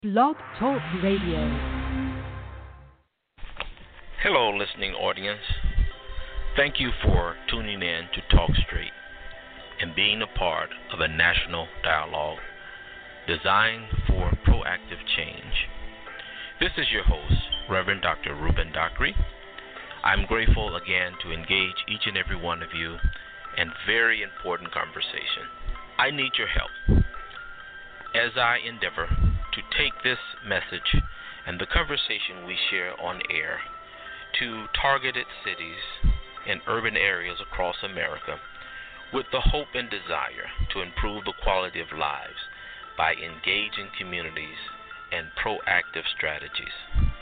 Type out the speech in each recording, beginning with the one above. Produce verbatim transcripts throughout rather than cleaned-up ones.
Blog Talk Radio. Hello, listening audience. Thank you for tuning in to Talk Straight and being a part of a national dialogue designed for proactive change. This is your host, Reverend Doctor Ruben Dockery. I'm grateful again to engage each and every one of you in very important conversation. I need your help as I endeavor to take this message and the conversation we share on air to targeted cities and urban areas across America with the hope and desire to improve the quality of lives by engaging communities and proactive strategies.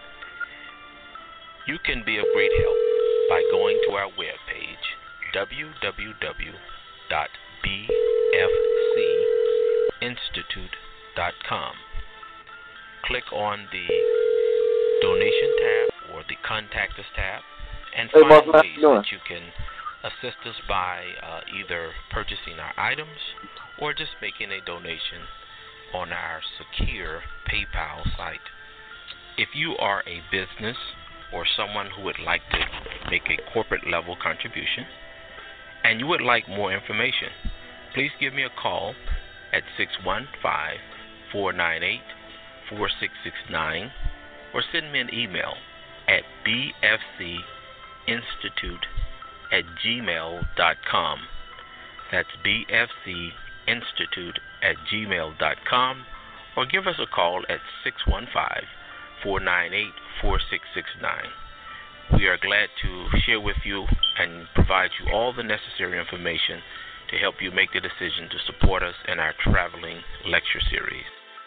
You can be of great help by going to our webpage, w w w dot b f c institute dot com. Click on the donation tab or the contact us tab and Hey, find Mark, how ways you doing? that you can assist us by uh, either purchasing our items or just making a donation on our secure PayPal site. If you are a business or someone who would like to make a corporate level contribution and you would like more information, please give me a call at six one five, four nine eight, four six six nine or send me an email at b f c institute at gmail dot com. That's b f c institute at gmail dot com, or give us a call at six one five, four nine eight, four six six nine. We are glad to share with you and provide you all the necessary information to help you make the decision to support us in our traveling lecture series.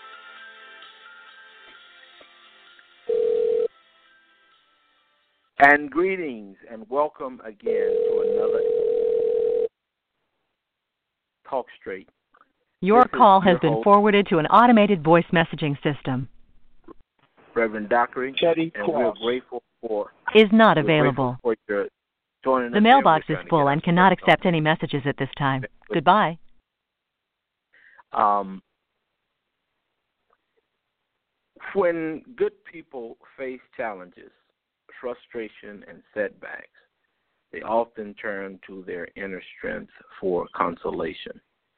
And greetings and welcome again to another Talk Straight. Your This is call has your been host, forwarded to an automated voice messaging system. Reverend Dockery, Chetty and Cross. we're grateful for Is not we're available. grateful for your joining us The here. mailbox We're is trying to full get and our cannot stuff done. accept any messages at this time. Good. Goodbye. Um, when good people face challenges, frustration, and setbacks, they often turn to their inner strength for consolation.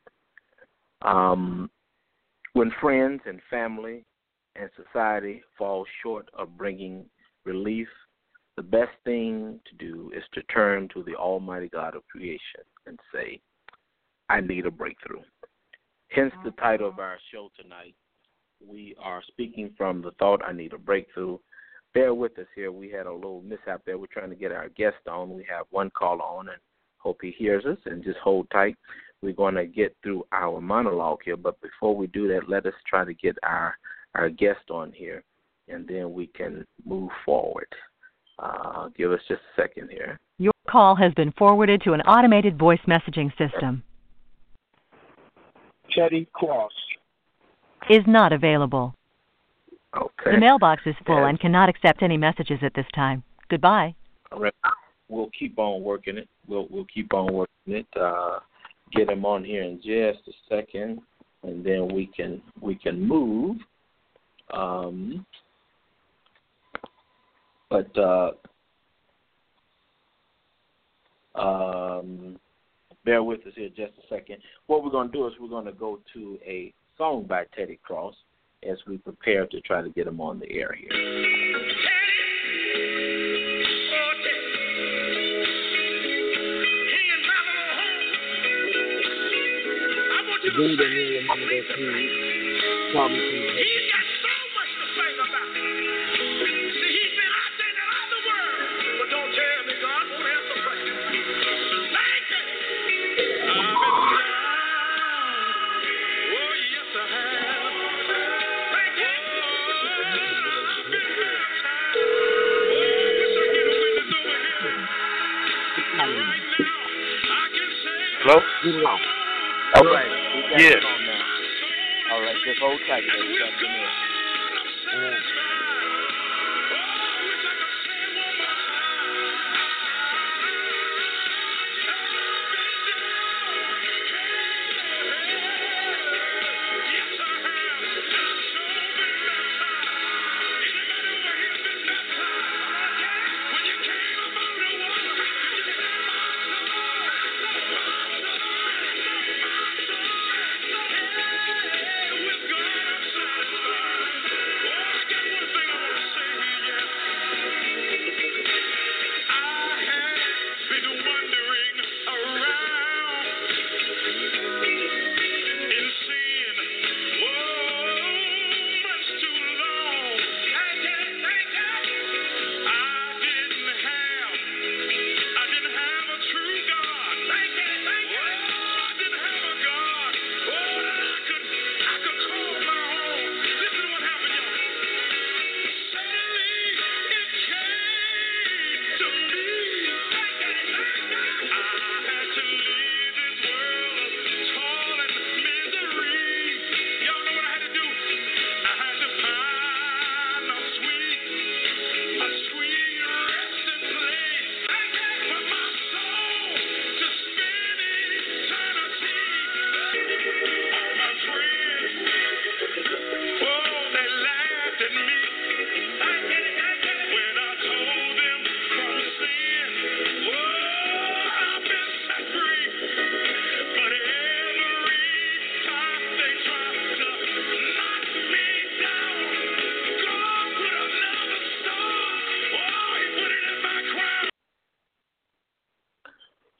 Um, when friends and family and society fall short of bringing relief, the best thing to do is to turn to the Almighty God of creation and say, I need a breakthrough. Hence the title of our show tonight. We are speaking from the thought, I need a breakthrough. Bear with us here. We had a little mishap there. We're trying to get our guest on. We have one call on and hope he hears us, and just hold tight. We're going to get through our monologue here, but before we do that, let us try to get our, our guest on here, and then we can move forward. Uh, give us just a second here. Your call has been forwarded to an automated voice messaging system. Chetty Cross. Is not available. Okay. The mailbox is full Yeah. and cannot accept any messages at this time. Goodbye. All right. We'll keep on working it. We'll we'll keep on working it. Uh, get him on here in just a second, and then we can we can move. Um, but uh, um, bear with us here just a second. What we're going to do is we're going to go to a song by Teddy Cross as we prepare to try to get him on the air here. The dude that knew remember those things. Probably too. He's got so much to sing about. See, he's been out there in that other world. But don't tell me God won't answer prayer. Thank you. I've been down. Oh, yes, I have. Thank you. Oh, I've been down. Oh, I wish I get a witness over here. Right now, I can say. Hello? Get along. All right. We got Yes. him on now. All right. Just hold tight. Let's jump in there. Yes, I have.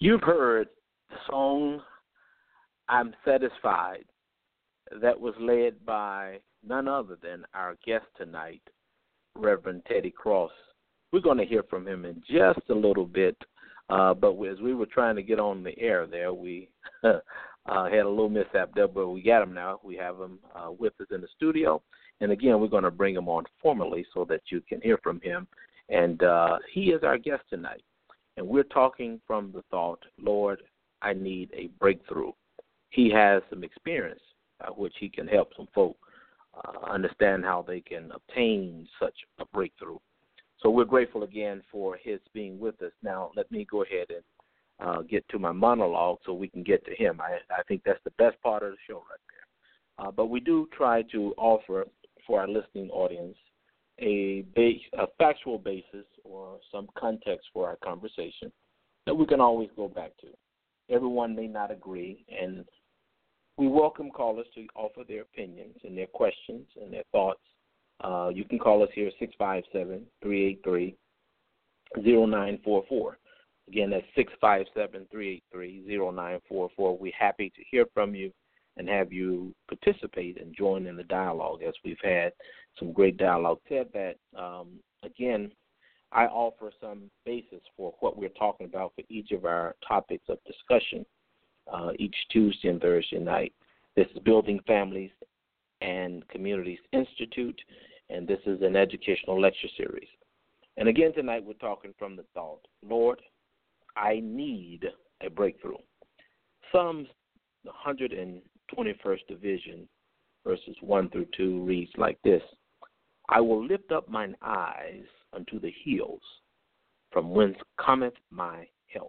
You've heard the song, I'm Satisfied, that was led by none other than our guest tonight, Reverend Teddy Cross. We're going to hear from him in just a little bit, uh, but as we were trying to get on the air there, we uh, had a little mishap there, but we got him now. We have him uh, with us in the studio, and again, we're going to bring him on formally so that you can hear from him, and uh, he is our guest tonight, and we're talking from the thought, Lord, I need a breakthrough. He has some experience by which he can help some folk uh, understand how they can obtain such a breakthrough. So we're grateful again for his being with us. Now, let me go ahead and uh, get to my monologue so we can get to him. I, I think that's the best part of the show right there. Uh, but we do try to offer for our listening audience a, base, a factual basis or some context for our conversation that we can always go back to. Everyone may not agree, and we welcome callers to offer their opinions and their questions and their thoughts. Uh, you can call us here, six five seven, three eight three, zero nine four four. Again, that's six five seven, three eight three, zero nine four four. We're happy to hear from you and have you participate and join in the dialogue, as we've had some great dialogue. Said that, um, again, I offer some basis for what we're talking about for each of our topics of discussion uh, each Tuesday and Thursday night. This is Building Families and Communities Institute, and this is an educational lecture series. And again, tonight we're talking from the thought, Lord, I need a breakthrough. Psalms one hundred twenty-first Division, verses one through two, reads like this: I will lift up mine eyes unto the hills, from whence cometh my help.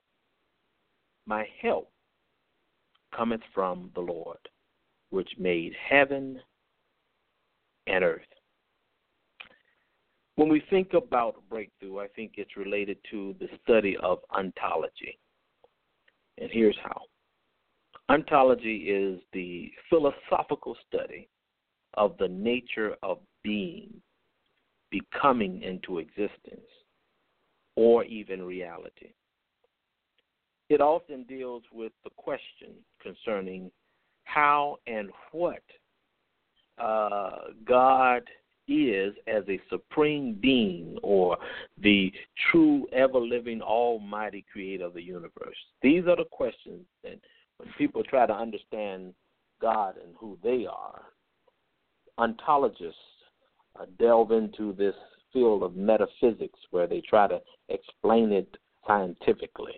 My help cometh from the Lord, which made heaven and earth. When we think about breakthrough, I think it's related to the study of ontology. And here's how. Ontology is the philosophical study of the nature of being, becoming into existence, or even reality. It often deals with the question concerning how and what uh, God is as a supreme being, or the true, ever-living, almighty creator of the universe. These are the questions that when people try to understand God and who they are, ontologists uh, delve into this field of metaphysics where they try to explain it scientifically.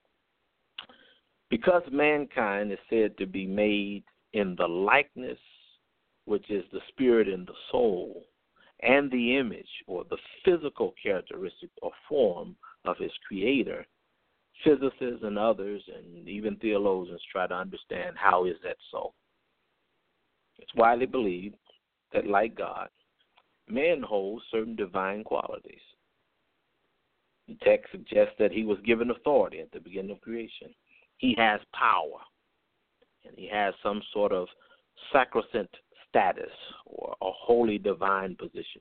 Because mankind is said to be made in the likeness, which is the spirit and the soul, and the image or the physical characteristic or form of his creator, physicists and others and even theologians try to understand how is that so. It's widely believed that, like God, man holds certain divine qualities. The text suggests that he was given authority at the beginning of creation. He has power, and he has some sort of sacrosanct status or a holy divine position.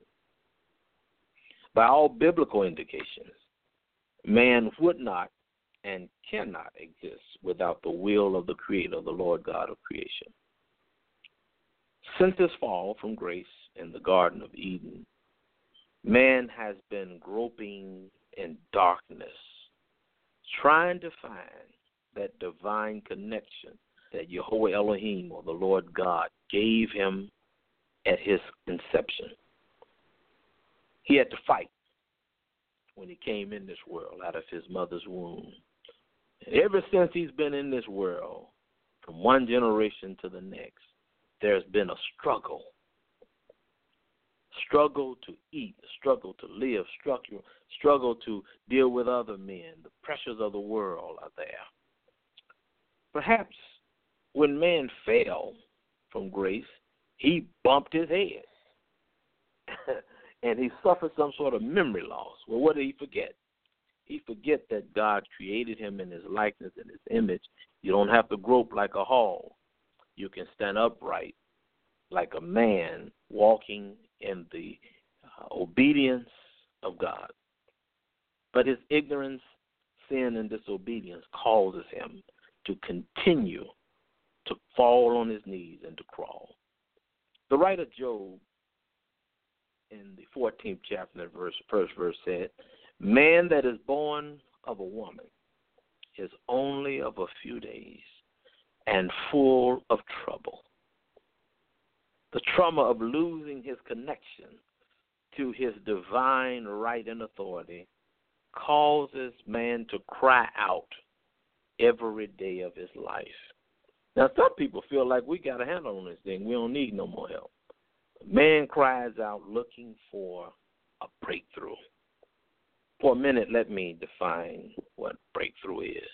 By all biblical indications, man would not and cannot exist without the will of the Creator, the Lord God of creation. Since his fall from grace in the Garden of Eden, man has been groping in darkness, trying to find that divine connection that Jehovah Elohim, or the Lord God, gave him at his inception. He had to fight when he came in this world out of his mother's womb. And ever since he's been in this world, from one generation to the next, there's been a struggle. Struggle to eat, struggle to live, struggle, struggle to deal with other men. The pressures of the world are there. Perhaps when man fell from grace, he bumped his head and he suffered some sort of memory loss. Well, what did he forget? He forget that God created him in his likeness and his image. You don't have to grope like a hog. You can stand upright like a man walking in the uh, obedience of God. But his ignorance sin and disobedience causes him to continue to fall on his knees and to crawl. The writer Job, in the fourteenth chapter, verse, first verse said, "Man that is born of a woman is only of a few days and full of trouble." The trauma of losing his connection to his divine right and authority causes man to cry out every day of his life. Now, some people feel like we got a handle on this thing. We don't need no more help. Man cries out looking for a breakthrough. For a minute, let me define what breakthrough is.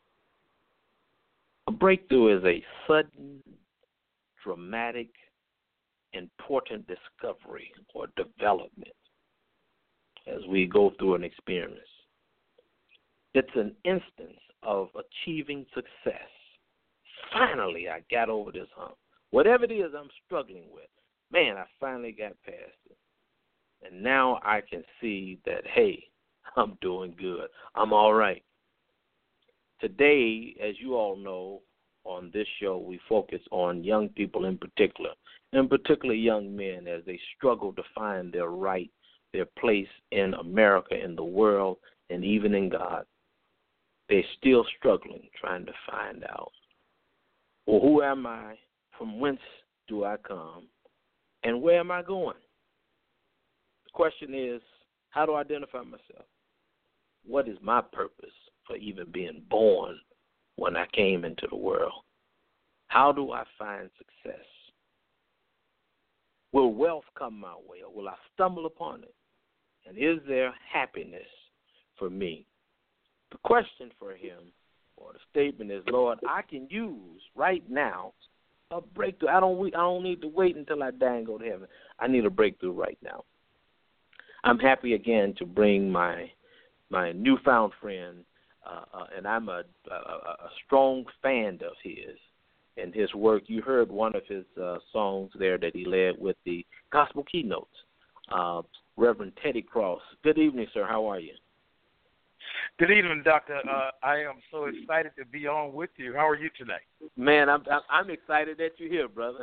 A breakthrough is a sudden, dramatic, important discovery or development as we go through an experience. It's an instance of achieving success. Finally, I got over this hump. Whatever it is I'm struggling with, man, I finally got past it. And now I can see that, hey, I'm doing good. I'm all right. Today, as you all know, on this show, we focus on young people in particular, and particularly young men as they struggle to find their right, their place in America, in the world, and even in God. They're still struggling, trying to find out, well, who am I? From whence do I come? And where am I going? The question is, how do I identify myself? What is my purpose for even being born when I came into the world? How do I find success? Will wealth come my way, or will I stumble upon it? And is there happiness for me? The question for him, or the statement is, Lord, I can use right now a breakthrough. I don't, I don't need to wait until I die and go to heaven. I need a breakthrough right now. I'm happy again to bring my my newfound friend, uh, uh, and I'm a, a, a strong fan of his and his work. You heard one of his uh, songs there that he led with the gospel keynotes. Uh, Reverend Teddy Cross. Good evening, sir. How are you? Good evening, Doctor. Uh, I am so excited to be on with you. How are you tonight? Man, I'm I'm excited that you're here, brother.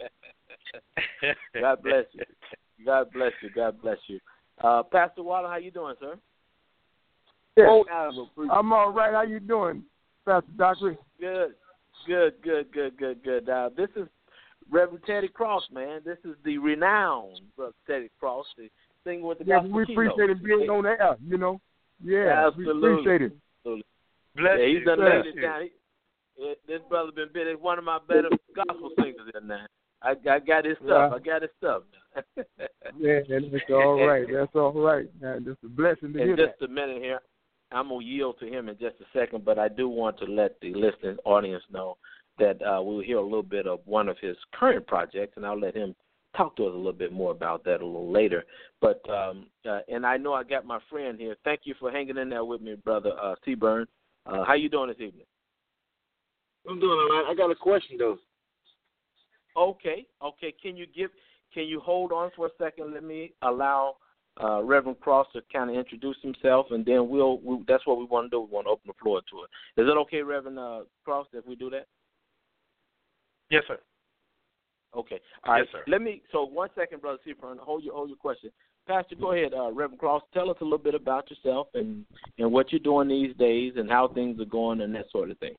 God bless you. God bless you. God bless you. Uh, Pastor Waller, how you doing, sir? Yes. Oh, I'm all right. How you doing, Pastor Doctor? Good, good, good, good, good, good. Uh, this is Reverend Teddy Cross, man. This is the renowned Brother Teddy Cross, the singer with the yeah, gospel we keynote. appreciate it being on air, you know. Yeah, absolutely. We appreciate it. Absolutely. Bless yeah, he's you. done Bless laid it you. down. He, this brother been been one of my better gospel singers in there. I, I got his stuff. Yeah. I got his stuff. Yeah, that's all right. That's all right. Man, just a blessing to in hear just that. a minute here, I'm going to yield to him in just a second, but I do want to let the listening audience know that uh, we'll hear a little bit of one of his current projects, and I'll let him talk to us a little bit more about that a little later. But um, uh, and I know I got my friend here. Thank you for hanging in there with me, Brother uh, Seaburn. Uh, how you doing this evening? I'm doing all right. I got a question, though. Okay, okay. Can you give? Can you hold on for a second? Let me allow uh, Reverend Cross to kind of introduce himself, and then we'll. we'll that's what we want to do. We want to open the floor to it. Is it okay, Reverend uh, Cross, if we do that? Yes, sir. Okay. All right. Yes, sir. Let me. So one second, Brother Seaburn. Hold your hold your question. Pastor, go ahead, uh, Reverend Cross. Tell us a little bit about yourself and and what you're doing these days and how things are going and that sort of thing.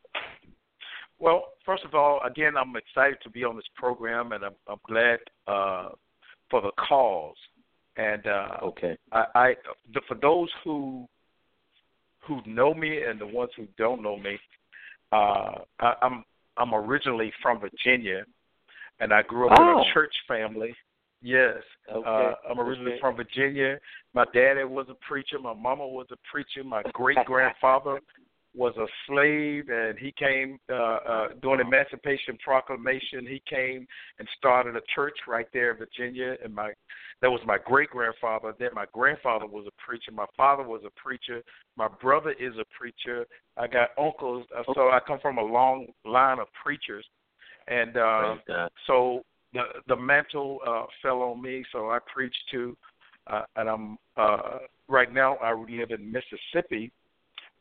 Well, first of all, again, I'm excited to be on this program, and I'm, I'm glad uh, for the cause. And uh, okay, I, I the, for those who who know me and the ones who don't know me, uh, I, I'm I'm originally from Virginia, and I grew up oh. in a church family. Yes, okay. uh, I'm originally okay. from Virginia. My daddy was a preacher. My mama was a preacher. My great grandfather was a slave, and he came uh, uh, during the Emancipation Proclamation. He came and started a church right there in Virginia, and my that was my great-grandfather. Then my grandfather was a preacher. My father was a preacher. My brother is a preacher. I got uncles, uh, so I come from a long line of preachers, and uh, so the the mantle uh, fell on me, so I preach too, uh, and I'm uh, right now I live in Mississippi.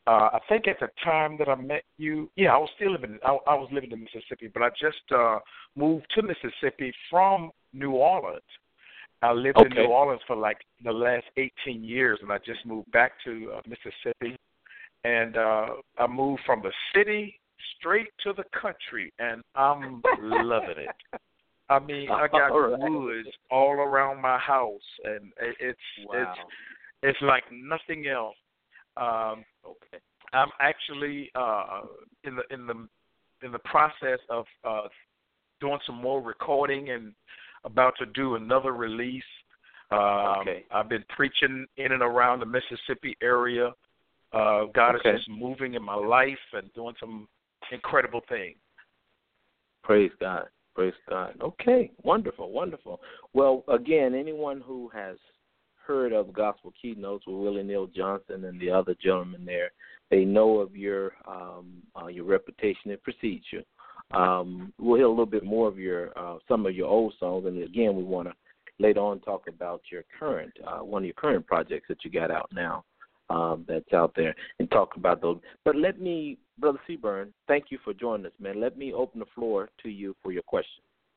Uh, I think at the time that I met you, yeah, I was still living. I, I was living in Mississippi, but I just uh, moved to Mississippi from New Orleans. I lived Okay. in New Orleans for like the last eighteen years, and I just moved back to uh, Mississippi. And uh, I moved from the city straight to the country, and I'm loving it. I mean, I got All right. woods all around my house, and it, it's Wow. it's it's like nothing else. Um, Okay. I'm actually uh, in the in the in the process of uh, doing some more recording and about to do another release. Um, Okay. I've been preaching in and around the Mississippi area. Uh, God Okay. is just moving in my life and doing some incredible things. Praise God. Praise God. Okay. Wonderful. Wonderful. Well, again, anyone who has heard of Gospel Keynotes with Willie Neal Johnson and the other gentlemen there, they know of your um, uh, your reputation. It precedes you. Um, we'll hear a little bit more of your uh, some of your old songs, and again, we want to later on talk about your current uh, one of your current projects that you got out now. Um, that's out there, and talk about those. But let me, Brother Seaburn, thank you for joining us, man. Let me open the floor to you for your question.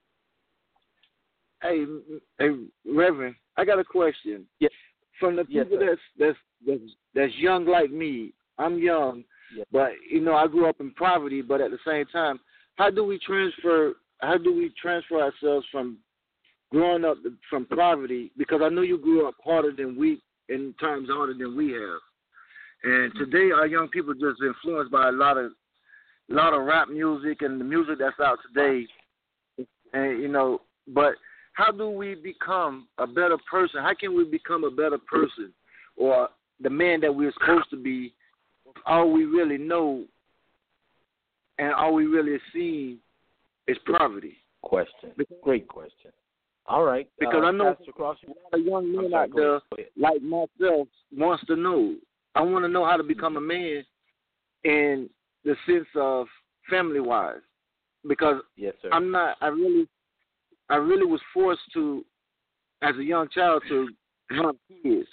Hey, hey, Reverend, I got a question. Yes. From the Yes, people sir. that's that's that's that's young like me, I'm young, Yes. but you know I grew up in poverty. But at the same time, how do we transfer? How do we transfer ourselves from growing up from poverty? Because I know you grew up harder than we, in times harder than we have. And today, our young people just influenced by a lot of, a lot of rap music and the music that's out today. And you know, but how do we become a better person? How can we become a better person, or the man that we're supposed to be? All we really know, and all we really see, is poverty. Question. Because, Great question. All right. because uh, I know Pastor Cross, a lot of young men I'm sorry, out go there, ahead, go ahead. like myself, wants to know. I want to know how to become a man in the sense of family-wise, because Yes, sir. I'm not. I really, I really was forced to, as a young child, to hunt kids.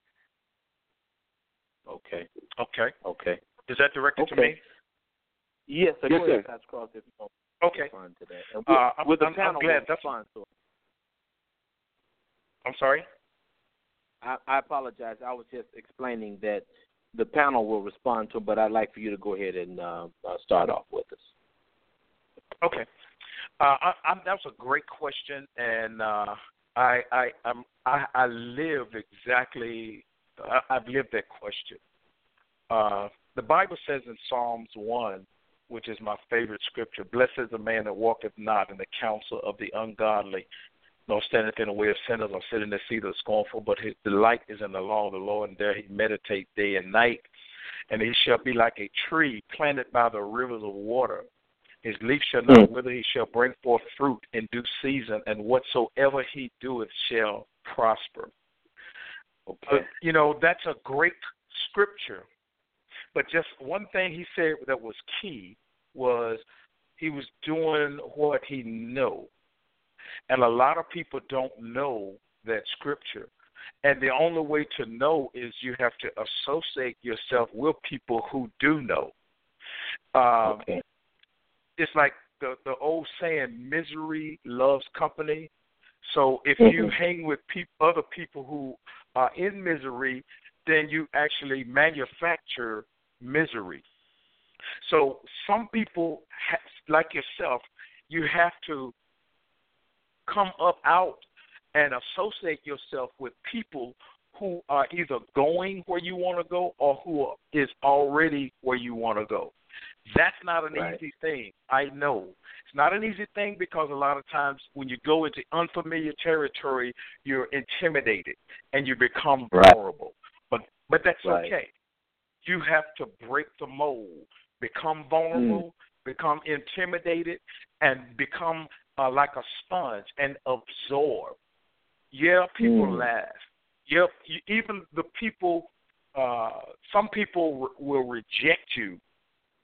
Okay. Okay. Okay. Is that directed to Okay. me? Yes, sir. Yes, Go ahead, sir. Pastor Cross, if you want Okay. to respond to that. And Uh, with, I'm, with the I'm, panel, I'm glad. will That's. respond to it. I'm sorry. I, I apologize. I was just explaining that the panel will respond to it, but I'd like for you to go ahead and uh, uh, start off with us. Okay. Uh, I, I, that was a great question, and uh, I, I, I'm, I, I live exactly. I, I've lived that question. Uh, the Bible says in Psalms one, which is my favorite scripture, "Blessed is the man that walketh not in the counsel of the ungodly, nor standeth in the way of sinners, or sit in the seat of the scornful, but his delight is in the law of the Lord, and there he meditate day and night. And he shall be like a tree planted by the rivers of water. His leaf shall not wither, he shall bring forth fruit in due season, and whatsoever he doeth shall prosper." Okay. Uh, you know, that's a great scripture. But just one thing he said that was key was he was doing what he knew. And a lot of people don't know that scripture. And the only way to know is you have to associate yourself with people who do know. Um, Okay. It's like the, the old saying, misery loves company. So if you Mhm. hang with peop- other people who are in misery, then you actually manufacture misery. So some people, ha- like yourself, you have to come up out and associate yourself with people who are either going where you want to go or who are, is already where you want to go. That's not an Right. easy thing. I know. It's not an easy thing because a lot of times when you go into unfamiliar territory, you're intimidated and you become Right. vulnerable. But but that's Right. okay. You have to break the mold, become vulnerable, mm. become intimidated, and become uh, like a sponge and absorb. Yeah, people Mm. laugh. Yep, you, even the people, uh, some people re- will reject you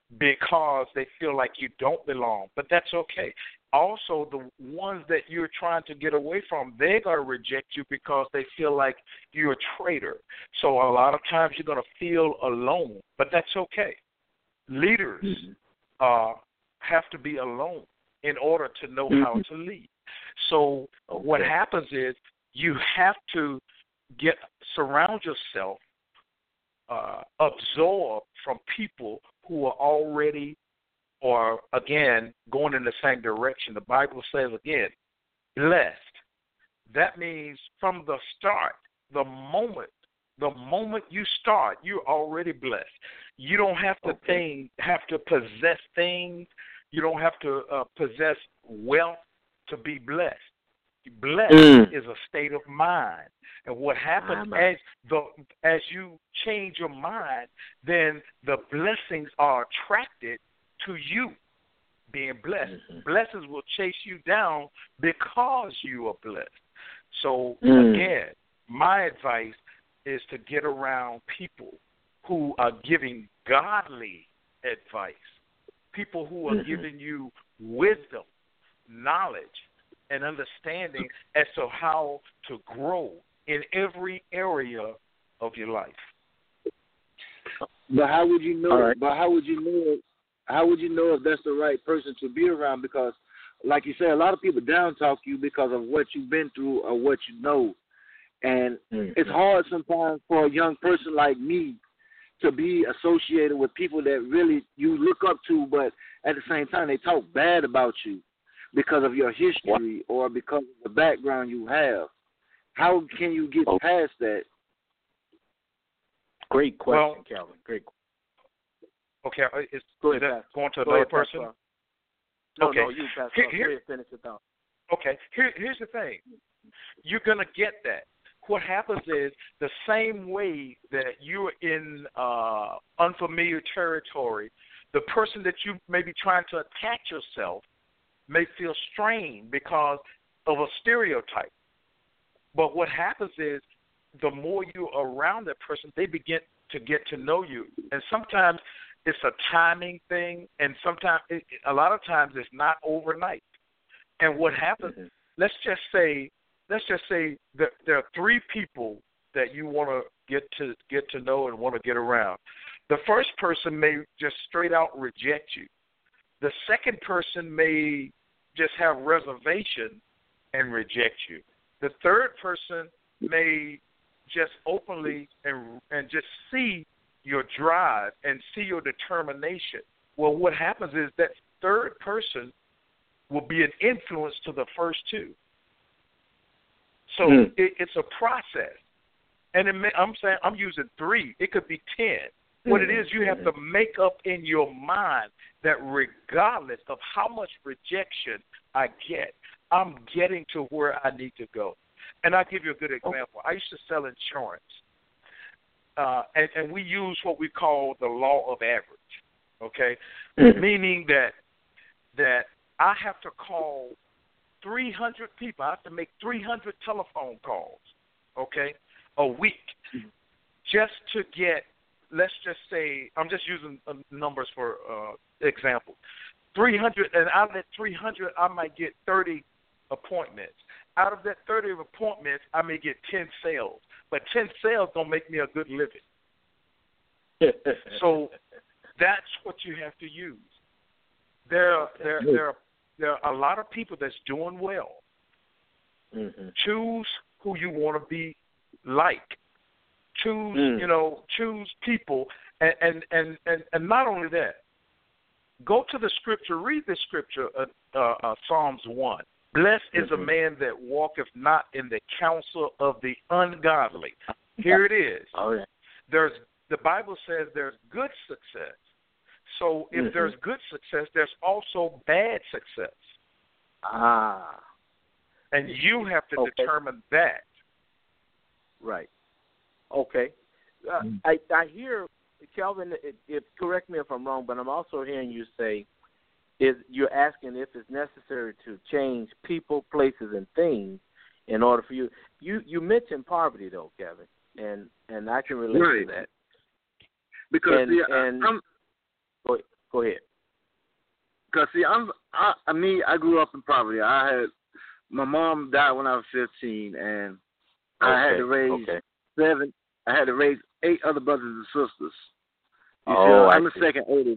because they feel like you don't belong. But that's okay. Also, the ones that you're trying to get away from, they're going to reject you because they feel like you're a traitor. So a lot of times you're going to feel alone, but that's okay. Leaders uh, have to be alone in order to know how to lead. So okay. what happens is you have to get surround yourself, uh, absorb from people who are already or, again, going in the same direction. The Bible says, again, blessed. That means from the start, the moment, the moment you start, you're already blessed. You don't have to okay. think, have to possess things. You don't have to uh, possess wealth to be blessed. Blessed mm. is a state of mind. And what happens as the as you change your mind, then the blessings are attracted to you being blessed. Mm-hmm. Blessings will chase you down because you are blessed. So, mm. again, my advice is to get around people who are giving godly advice, people who are mm-hmm. giving you wisdom, knowledge, and understanding as to how to grow in every area of your life. But how would you know? Right. But how would you know? How would you know if that's the right person to be around? Because, like you said, a lot of people down talk you because of what you've been through or what you know, and mm-hmm. it's hard sometimes for a young person like me to be associated with people that really you look up to, but at the same time they talk bad about you because of your history or because of the background you have. How can you get oh. past that? Great question, well, Calvin. Great. Okay, is, Go is ahead, that going to Go another ahead, person? Pastor. No, okay. no, you, Pastor. Here, Go here, ahead, finish it out. Okay, here, here's the thing. You're going to get that. What happens is the same way that you're in uh, unfamiliar territory, the person that you may be trying to attach yourself may feel strained because of a stereotype. But what happens is the more you're around that person, they begin to get to know you. And sometimes it's a timing thing, and sometimes, it, a lot of times it's not overnight. And what happens, mm-hmm. let's just say, let's just say that there are three people that you want to get to get to know and want to get around. The first person may just straight out reject you. The second person may just have reservation and reject you. The third person may just openly and and just see your drive and see your determination. Well, what happens is that third person will be an influence to the first two. So mm. it, it's a process. And it may, I'm saying I'm using three. It could be ten. Mm. What it is, you have to make up in your mind that regardless of how much rejection I get, I'm getting to where I need to go. And I'll give you a good example. I used to sell insurance, uh, and, and we use what we call the law of average, okay? Mm-hmm. Meaning that that I have to call three hundred people. I have to make three hundred telephone calls, okay, a week just to get, let's just say, I'm just using uh, numbers for uh, example, three hundred, and out of that three hundred, I might get thirty appointments. Out of that thirty appointments, I may get ten sales. But ten sales don't make me a good living. So that's what you have to use. There are, there, there, are, there are a lot of people that's doing well. Mm-hmm. Choose who you want to be like. Choose, mm. you know, choose people. And, and, and, and, and not only that, go to the scripture, read the scripture, uh, uh, uh, Psalms one. Blessed is a man that walketh not in the counsel of the ungodly. Here it is. Oh, yeah. There's the Bible says there's good success. So if mm-hmm. there's good success, there's also bad success. Ah. And you have to okay. determine that. Right. Okay. Uh, mm-hmm. I I hear, Calvin, it, it, correct me if I'm wrong, but I'm also hearing you say, is you're asking if it's necessary to change people, places, and things in order for you. You you mentioned poverty, though, Kevin, and, and I can relate right. to that. Because and, yeah, and I'm, go, Go ahead. Cause see, I'm I, I mean I grew up in poverty. I had my mom died when I was fifteen, and I had Okay, to raise okay. seven. I had to raise eight other brothers and sisters. You Oh, see, I I'm the see. second oldest,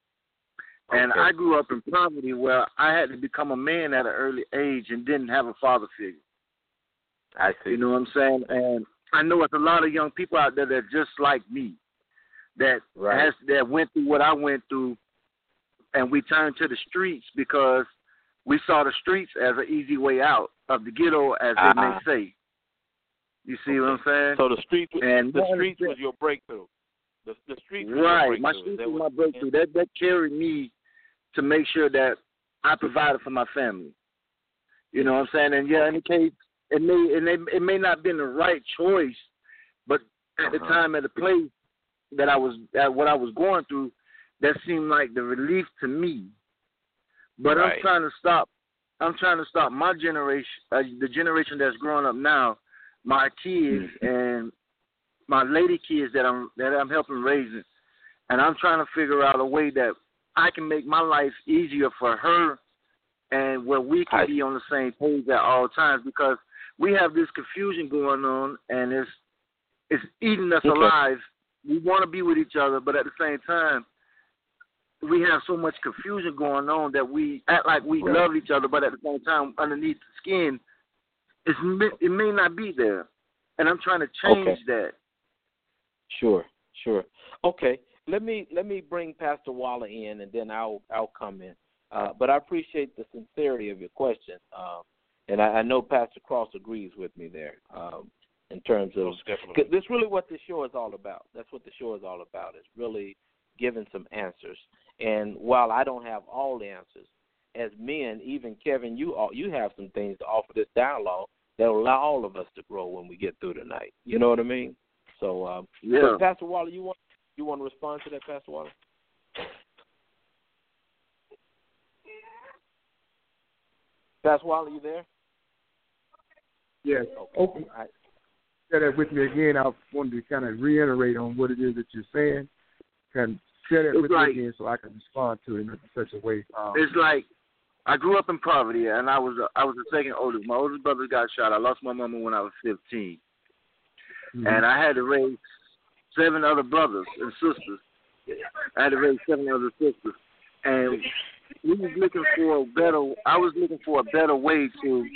and Okay. I grew up in poverty where I had to become a man at an early age and didn't have a father figure. I see. You know what I'm saying? And I know it's a lot of young people out there that are just like me, that Right. has that went through what I went through, and we turned to the streets because we saw the streets as an easy way out of the ghetto, as they may Ah. say. You see what I'm saying? So the streets, And the one- streets was your breakthrough. The, the streets was your Right, breakthrough. my Is streets that was what- my breakthrough. That that carried me to make sure that I provided for my family. You know what I'm saying? And yeah, in the case, it may it may, it may not been the right choice, but at the Uh-huh. time, at the place that I was at, what I was going through, that seemed like the relief to me. But Right. I'm trying to stop. I'm trying to stop my generation, uh, the generation that's growing up now, my kids Mhm. and my lady kids that I'm that I'm helping raising, and I'm trying to figure out a way that I can make my life easier for her, and where we can I- be on the same page at all times, because we have this confusion going on, and it's it's eating us Okay. alive. We want to be with each other, but at the same time, we have so much confusion going on that we act like we Right. love each other, but at the same time, underneath the skin, it's, it may not be there. And I'm trying to change Okay. that. Sure, sure. Okay, let me let me bring Pastor Waller in, and then I'll I'll come in. Uh, but I appreciate the sincerity of your question, um, and I, I know Pastor Cross agrees with me there um, in terms of Most definitely. 'cause that's really what the show is all about. That's what the show is all about. It's really giving some answers. And while I don't have all the answers, as men, even Kevin, you all, you have some things to offer this dialogue that will allow all of us to grow when we get through tonight. You know what I mean? So, um, Yeah. so Pastor Waller, you want you want to respond to that, Pastor Waller? Pastor Waller, you there? Yes. Okay. Open. All right. Share that with me again. I wanted to kind of reiterate on what it is that you're saying. Can share that It's with like- me again so I can respond to it in such a way. Um, It's like I grew up in poverty, and I was I was the second oldest. My oldest brother got shot. I lost my mama when I was fifteen, mhm. and I had to raise seven other brothers and sisters. I had to raise seven other sisters, and we was looking for a better. I was looking for a better way to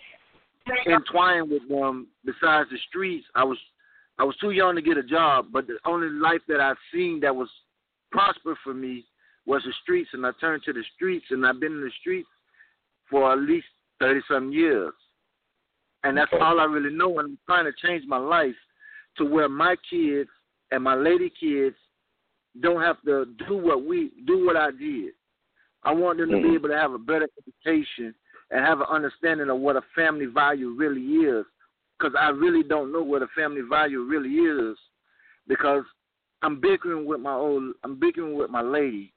entwine with them. Besides the streets, I was I was too young to get a job, but the only life that I've seen that was prosper for me was the streets, and I turned to the streets, and I've been in the streets for at least thirty-some years. And that's Okay. all I really know, and I'm trying to change my life to where my kids and my lady kids don't have to do what we do what I did. I want them to Mhm. be able to have a better education and have an understanding of what a family value really is, because I really don't know what a family value really is, because I'm bickering with my old, I'm bickering with my lady,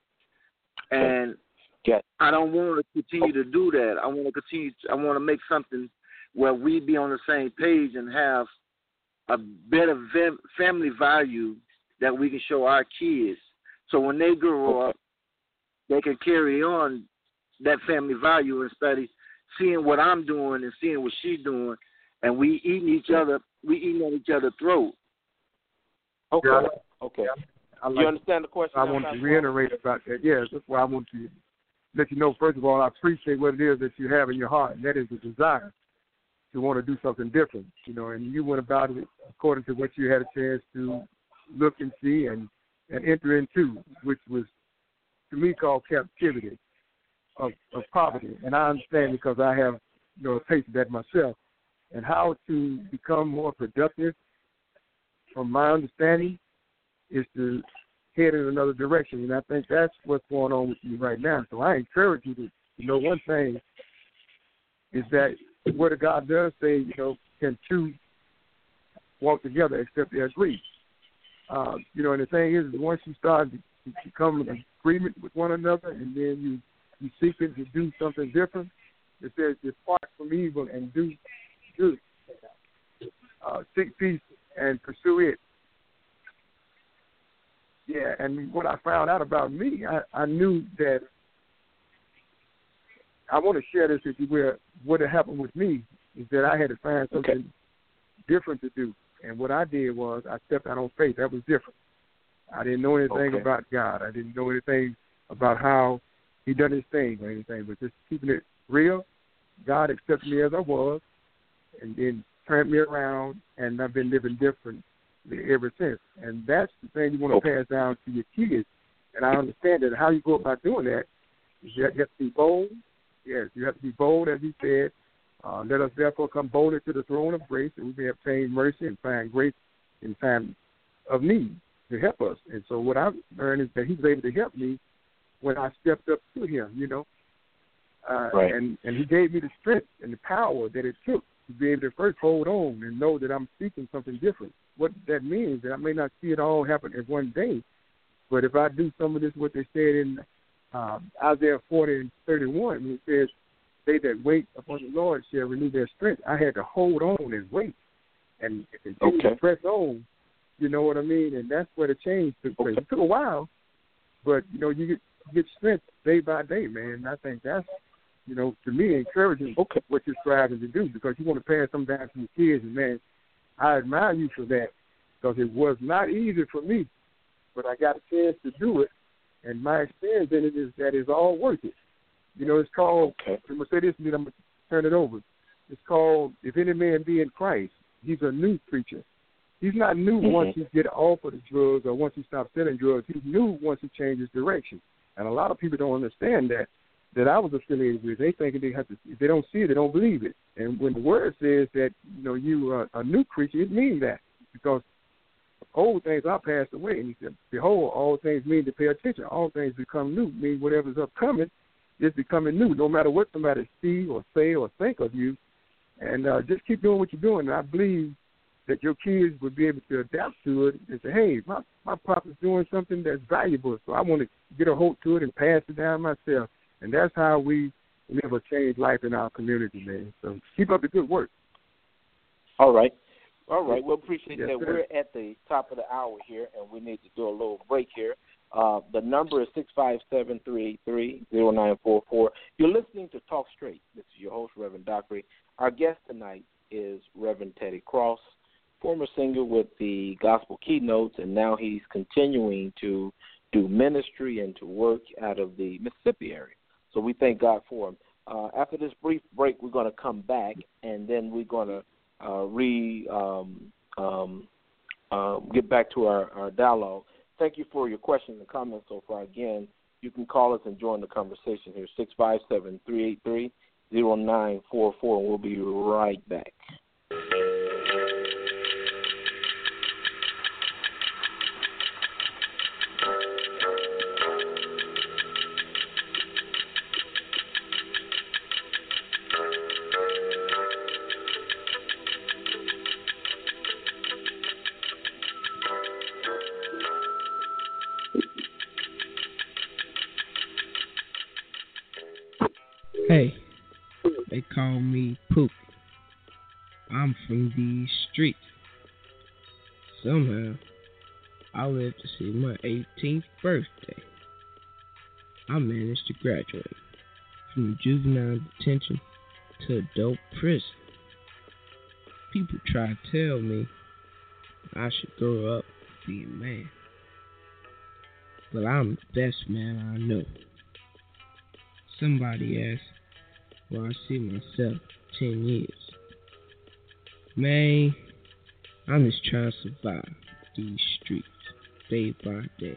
and Okay. I don't want to continue to do that. I want to continue. To, I want to make something where we be on the same page and have a better va- family value that we can show our kids. So when they grow Okay. up, they can carry on that family value and study, seeing what I'm doing and seeing what she's doing, and we eating each other. We eating at each other's throat. Okay. Yeah. Okay. I You like- understand the question? I now, want to Pastor Waller? reiterate about that. Yes, that's why I want to let you know, first of all, I appreciate what it is that you have in your heart, and that is the desire to want to do something different, you know, and you went about it according to what you had a chance to look and see and, and enter into, which was, to me, called captivity of, of poverty. And I understand because I have, you know, tasted that myself, and how to become more productive, from my understanding, is to head in another direction. And I think that's what's going on with you right now. So I encourage you to, you know, one thing is that the Word of God does say, you know, can two walk together except they agree. Uh, you know, and the thing is, once you start to, to come in agreement with one another, and then you, you seek it to do something different, it says, depart from evil and do good. Uh, seek peace and pursue it. Yeah, and what I found out about me, I, I knew that I want to share this with you where what had happened with me is that I had to find something Okay. different to do. And what I did was I stepped out on faith. That was different. I didn't know anything Okay. about God. I didn't know anything about how he done his thing or anything, but just keeping it real. God accepted me as I was and then turned me around, and I've been living different ever since. And that's the thing you want to Okay. pass down to your kids. And I understand that how you go about doing that is you have to be bold. Yes, you have to be bold, as he said. Uh, let us therefore come boldly to the throne of grace, and we may obtain mercy and find grace in time of need to help us. And so what I've learned is that he was able to help me when I stepped up to him, you know. Uh, Right. and, and he gave me the strength and the power that it took to be able to first hold on and know that I'm seeking something different. What that means that I may not see it all happen in one day, but if I do some of this, what they said in um, Isaiah forty and thirty-one, it says, they that wait upon the Lord shall renew their strength. I had to hold on and wait and continue Okay. to press on. You know what I mean? And that's where the change took place. Okay. It took a while, but, you know, you get, get strength day by day, man. And I think that's, you know, to me, encouraging Okay. what you're striving to do, because you want to pass something down to your kids. And, man, I admire you for that, because it was not easy for me, but I got a chance to do it. And my experience in it is that it's all worth it. You know, it's called, Okay. I'm going to say this and then I'm going to turn it over. It's called, if any man be in Christ, he's a new creature. He's not new Mhm. once he get off of the drugs or once he stops selling drugs. He's new once he changes direction. And a lot of people don't understand that, that I was affiliated with. They think they have to, if they don't see it, they don't believe it. And when the word says that, you know, you are a new creature, it means that. Because old things are passed away. And he said, behold, all things mean to pay attention. All things become new, mean whatever's upcoming is becoming new, no matter what somebody see or say or think of you. And uh, just keep doing what you're doing. And I believe that your kids would be able to adapt to it and say, hey, my, my papa's doing something that's valuable, so I want to get a hold to it and pass it down myself. And that's how we live a changed life in our community, man. So keep up the good work. All right. All right. Well, appreciate Yes, that. sir. We're at the top of the hour here, and we need to do a little break here. Uh, the number is six five seven, three eight three, zero nine four four. You're listening to Talk Straight. This is your host, Reverend Dockery. Our guest tonight is Reverend Teddy Cross, former singer with the Gospel Keynotes, and now he's continuing to do ministry and to work out of the Mississippi area. So we thank God for him. Uh, after this brief break, we're going to come back, and then we're going to uh, re um, um, uh, get back to our, our dialogue. Thank you for your questions and comments so far. Again, you can call us and join the conversation here, six five seven, three eight three, zero nine four four, and we'll be right back. Hey, they call me Poop. I'm from these streets. Somehow, I lived to see my eighteenth birthday. I managed to graduate from juvenile detention to adult prison. People try to tell me I should grow up and be a man. But I'm the best man I know. Somebody asked where I see myself ten years. Man, I'm just trying to survive these streets day by day.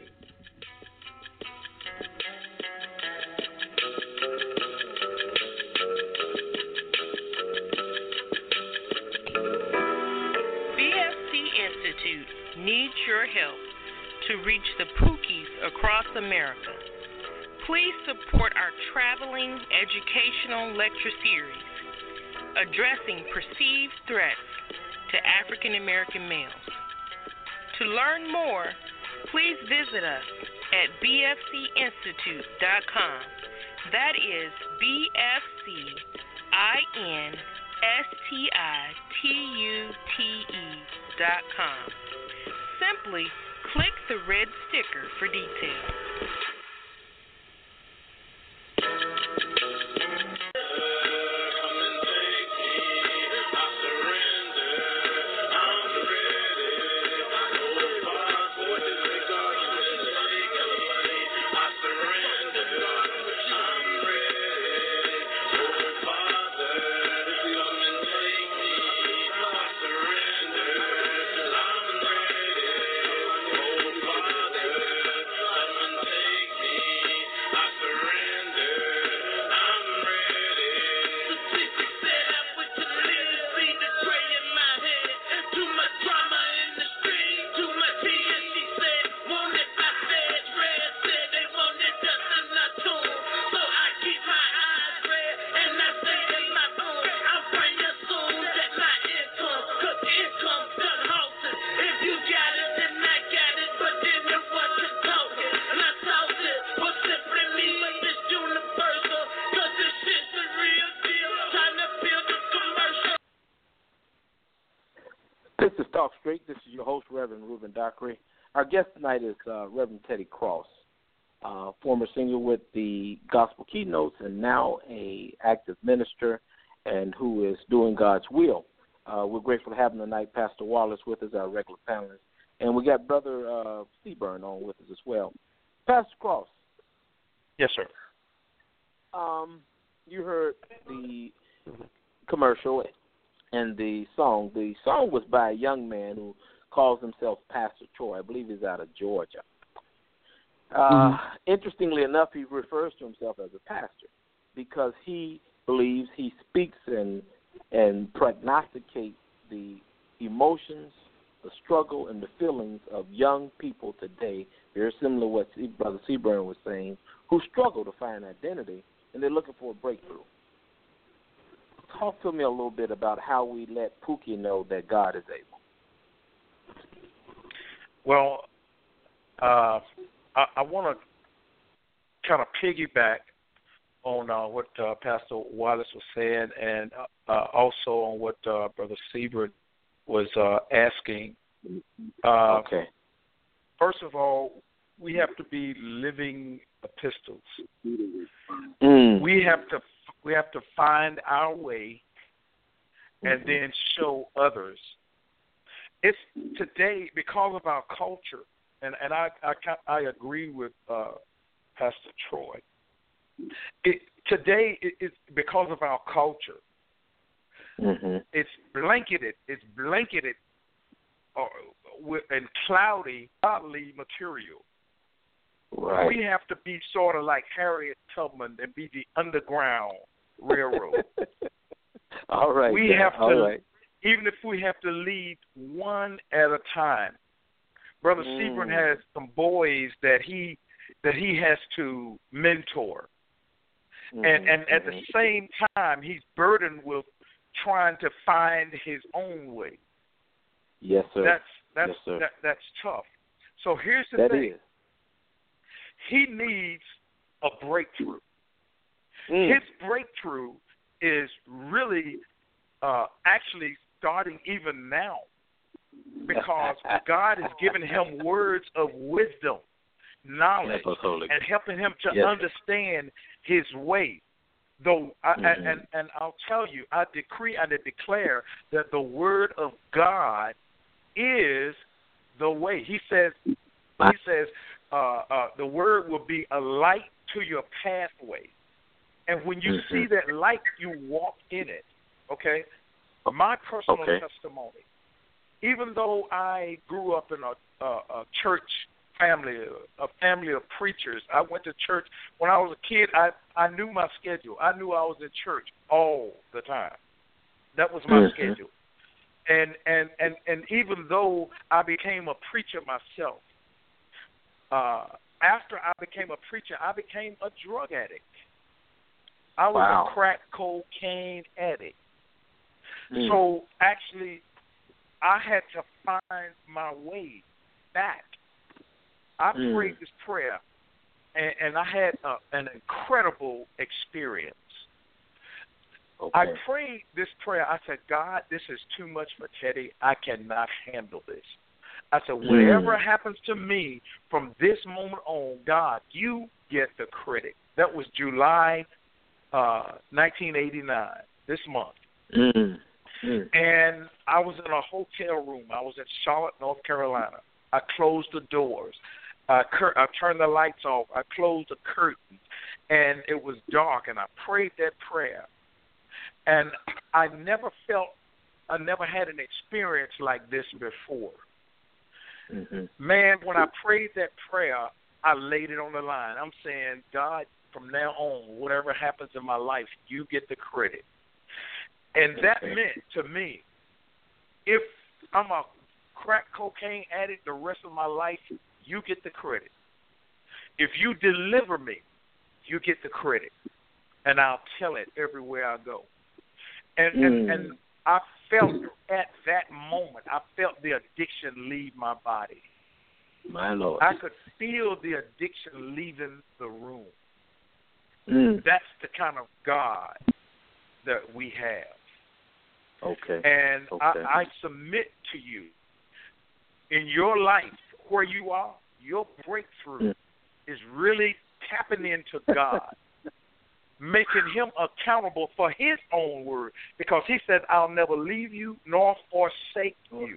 B F C Institute needs your help to reach the Pookies across America. Please support our traveling educational lecture series addressing perceived threats to African American males. To learn more, please visit us at b f c institute dot com. That is B F C I N S T I T U T E dot com. Simply Click the red sticker for details. This is Talk Straight. This is your host, Reverend Reuben Dockery. Our guest tonight is uh, Reverend Teddy Cross, uh, former singer with the Gospel Keynotes and now a active minister and who is doing God's will. Uh, we're grateful to have him tonight. Pastor Wallace with us, our regular panelist. And we got Brother uh, Seaburn on with us as well. Pastor Cross. Yes, sir. Um, you heard the commercial and the song. The song was by a young man who calls himself Pastor Troy. I believe he's out of Georgia. Uh, mm-hmm. Interestingly enough, he refers to himself as a pastor because he believes he speaks and and prognosticates the emotions, the struggle, and the feelings of young people today, very similar to what Brother Seaburn was saying, who struggle to find identity, and they're looking for a breakthrough. Talk to me a little bit about how we let Pookie know that God is able. Well, uh, I, I want to kind of piggyback on uh, what uh, Pastor Wallace was saying, and uh, also on what uh, Brother Seaburn was uh, asking. Uh, okay. First of all, we have to be living epistles. Mm. We have to we have to find our way, and mm-hmm. then show others. It's today because of our culture, and and I I, I agree with uh, Pastor Troy. It, today, it, it's because of our culture. Mm-hmm. It's blanketed. It's blanketed uh, with and cloudy, godly material. Right. We have to be sort of like Harriet Tubman and be the Underground Railroad. All right. We yeah, have to, all right. even if we have to lead one at a time. Brother Mm. Seaburn has some boys that he that he has to mentor. Mm-hmm. And and at mm-hmm. the same time, he's burdened with trying to find his own way. Yes, sir. That's that's yes, sir. That, that's tough. So here's the that thing: is. he needs a breakthrough. Mm. His breakthrough is really uh, actually starting even now, because God has given him words of wisdom, knowledge, and helping him to yes. understand his way. Though, I, mm-hmm. and, and I'll tell you, I decree and I declare that the word of God is the way. He says, he says, uh, uh, the word will be a light to your pathway, and when you mm-hmm. see that light, you walk in it. Okay, my personal okay. testimony. Even though I grew up in a, a, a church family, a family of preachers, I went to church. When I was a kid, I, I knew my schedule. I knew I was in church all the time. That was my mm-hmm. schedule. And, and, and, and even though I became a preacher myself, uh, after I became a preacher, I became a drug addict. I was wow. a crack cocaine addict. Mm. So actually, I had to find my way back. I mm. prayed this prayer, and, and I had a, an incredible experience. Okay. I prayed this prayer. I said, God, this is too much for Teddy. I cannot handle this. I said, whatever mm. happens to me from this moment on, God, you get the credit. That was July uh, nineteen eighty-nine, this month. Mm. Mm. And I was in a hotel room. I was in Charlotte, North Carolina. I closed the doors. I, cur- I turned the lights off. I closed the curtains. And it was dark, and I prayed that prayer. And I never felt, I never had an experience like this before. Mm-hmm. Man, when I prayed that prayer, I laid it on the line. I'm saying, God, from now on, whatever happens in my life, you get the credit. And that okay. meant to me, if I'm a crack cocaine addict the rest of my life, you get the credit. If you deliver me, you get the credit. And I'll tell it everywhere I go. And, mm. and, and I felt at that moment, I felt the addiction leave my body. My Lord. I could feel the addiction leaving the room. Mm. That's the kind of God that we have. Okay. And okay. I, I submit to you, in your life, where you are, your breakthrough mm. is really tapping into God, making him accountable for his own word, because he said, I'll never leave you nor forsake you.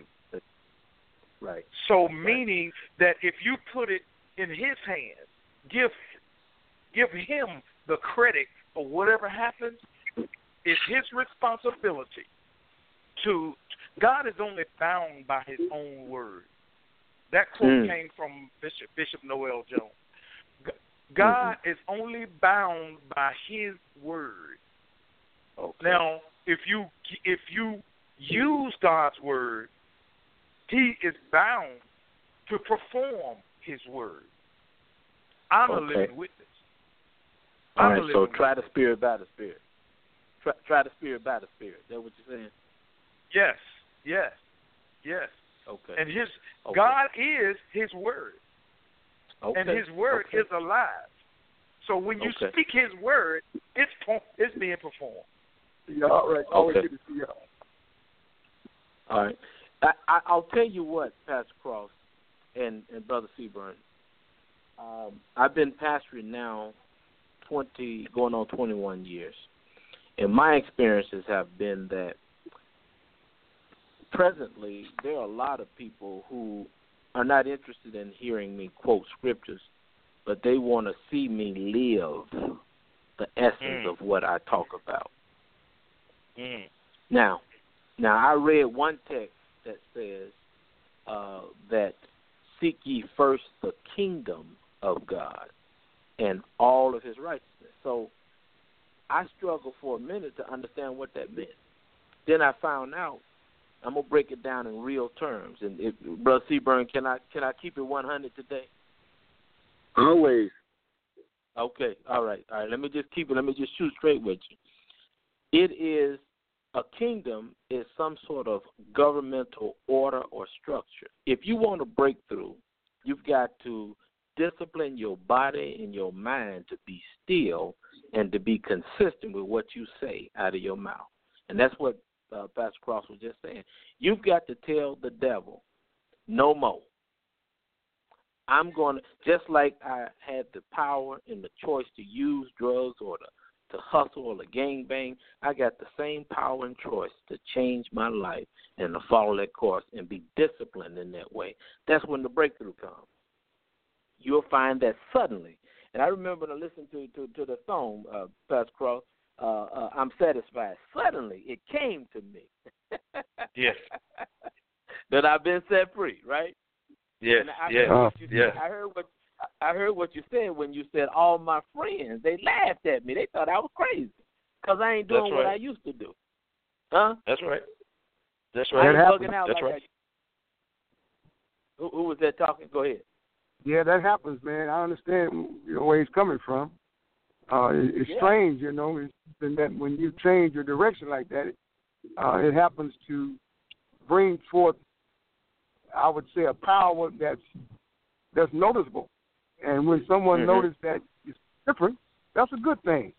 Right. So meaning that if you put it in his hands, give give him the credit for whatever happens. It's his responsibility to, God is only bound by his own word. That quote mm. came from Bishop Bishop Noel Jones. God mm-hmm. is only bound by his word. Okay. Now, if you if you use God's word, he is bound to perform his word. I'm okay. a living witness. All I'm right, so try the spirit by the spirit. Try, try the spirit by the spirit. Is that what you're saying? Yes, yes, yes. Okay. And his okay. God is his word. Okay. And his word okay. is alive. So when you okay. speak his word, it's it's being performed. Yeah, all right. Always okay. good to see y'all. All right. I, I, I'll tell you what, Pastor Cross and, and Brother Seaburn. Um, I've been pastoring now twenty, going on twenty-one years. And my experiences have been that presently there are a lot of people who are not interested in hearing me quote scriptures, but they want to see me live the essence mm. of what I talk about. Mm. Now, now I read one text that says uh, that seek ye first the kingdom of God and all of his righteousness. So I struggled for a minute to understand what that meant. Then I found out. I'm gonna break it down in real terms. And if, Brother Seaburn, can I can I keep it one hundred today? Always. Okay. All right. All right. Let me just keep it. Let me just shoot straight with you. It is a kingdom is some sort of governmental order or structure. If you want a breakthrough, you've got to discipline your body and your mind to be still and to be consistent with what you say out of your mouth. And that's what uh, Pastor Cross was just saying. You've got to tell the devil, no more. I'm going to, just like I had the power and the choice to use drugs or to, to hustle or to gangbang, I got the same power and choice to change my life and to follow that course and be disciplined in that way. That's when the breakthrough comes. You'll find that suddenly, and I remember to listen to, to, to the song, uh, Pastor Cross, uh, uh, I'm satisfied. Suddenly, it came to me. Yes. That I've been set free, right? Yes, I yes, heard you, yes. I heard what I heard what you said when you said all my friends. They laughed at me. They thought I was crazy because I ain't doing That's what right. I used to do. Huh? That's right. That's I right. ain't bugging out That's like right. I, who, who was that talking? Go ahead. Yeah, that happens, man. I understand, you know, where he's coming from. Uh, it, it's Yeah. strange, you know, it's, and that when you change your direction like that, uh, it happens to bring forth, I would say, a power that's that's noticeable. And when someone Mm-hmm. notices that it's different, that's a good thing.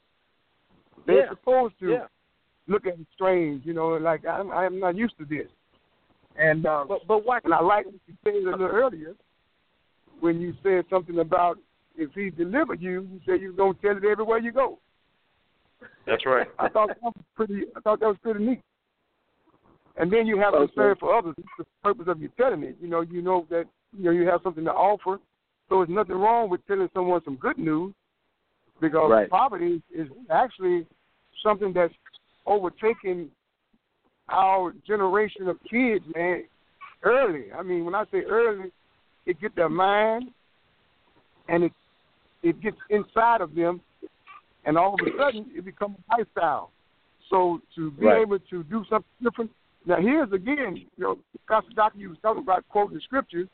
They're Yeah. supposed to Yeah. look at it strange, you know, like I'm, I'm not used to this. And uh, But but why? and I like what you said a little earlier when you said something about if he delivered you, you said you was gonna tell it everywhere you go. That's right. I thought that was pretty. I thought that was pretty neat. And then you have Okay. concern for others. It's the purpose of you telling it. You know, you know that you know you have something to offer. So there's nothing wrong with telling someone some good news, because Right. poverty is actually something that's overtaking our generation of kids, man, early. I mean, when I say early, it gets their mind and it it gets inside of them, and all of a sudden it becomes a lifestyle. So to be Right. able to do something different. Now here's again, you know, Pastor Doctor, you was talking about quoting the scriptures.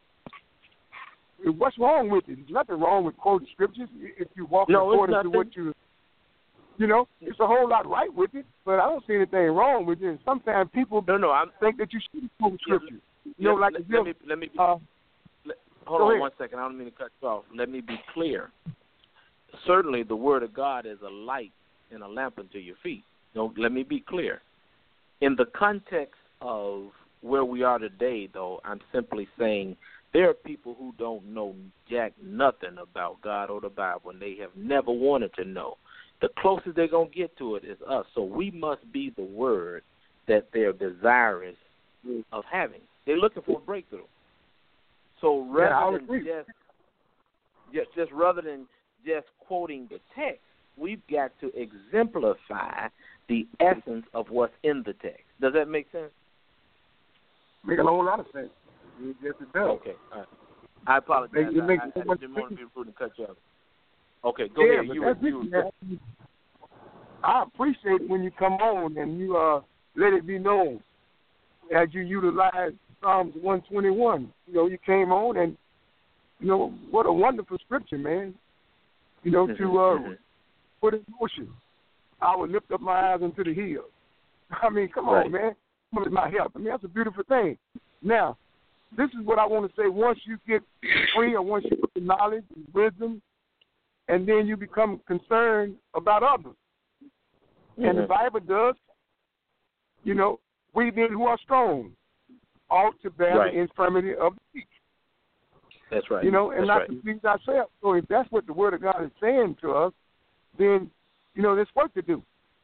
What's wrong with it? There's nothing wrong with quoting scriptures if you walk No, it's according to nothing. what you, you know, it's a whole lot right with it, but I don't see anything wrong with it. And sometimes people No, no. I'm. think that you should quote scripture. You know, let, like let, the let me let me. uh, Let, hold go on ahead. one second. I don't mean to cut you off. Let me be clear. Certainly, the Word of God is a light and a lamp unto your feet. No, let me be clear. In the context of where we are today, though, I'm simply saying there are people who don't know jack nothing about God or the Bible, and they have never wanted to know. The closest they're going to get to it is us. So we must be the Word that they're desirous of having. They're looking for a breakthrough. So Yeah, I rather would than agree. just, just just rather than just quoting the text, we've got to exemplify the essence of what's in the text. Does that make sense? make a whole lot of sense. Yes, it does. Okay. All right. I apologize. It makes I, so I, I much didn't want to sense. be rude and cut you off. Okay, go Yeah, ahead. but You, that's you, it, man. I appreciate when you come on and you uh, let it be known as you utilize Psalms one twenty-one. You know, you came on and, you know, what a wonderful scripture, man. You know, Mhm, to uh, mhm. put in motion. I will lift up my eyes unto the hills. I mean, come Right. on, man. Come with my help. I mean, that's a beautiful thing. Now, this is what I want to say. Once you get free, or once you get the knowledge and wisdom, and then you become concerned about others. And the Mhm. Bible does, you know, we then who are strong ought to bear Right. the infirmity of the weak. That's right. You know, and That's not right. to please ourselves. So if that's what the Word of God is saying to us, then, you know, there's work to do.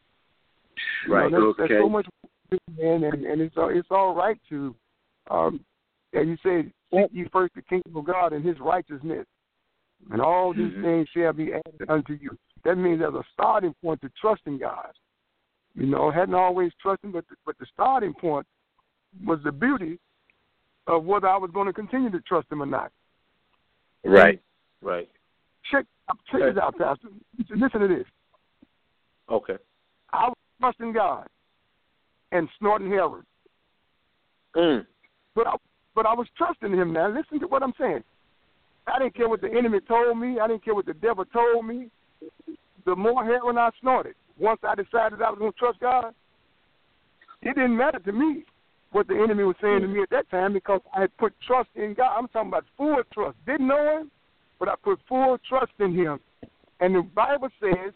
You Right. know, there's, Okay. there's so much work to do, man, and, and it's, all, it's all right to, um, as you say, seek ye first the kingdom of God and his righteousness, and all these Mhm. things shall be added unto you. That means there's a starting point to trusting God. You know, hadn't always trusted, but the, but the starting point was the beauty of whether I was going to continue to trust him or not. Right. Right. Check, check this out, Pastor. Listen, listen to this. Okay. I was trusting God and snorting heroin, Mm. but I, but I was trusting him. Now, listen to what I'm saying. I didn't care what the enemy told me. I didn't care what the devil told me. The more heroin I snorted, once I decided I was going to trust God, it didn't matter to me what the enemy was saying to me at that time, because I had put trust in God. I'm talking about full trust. Didn't know him, but I put full trust in him. And the Bible says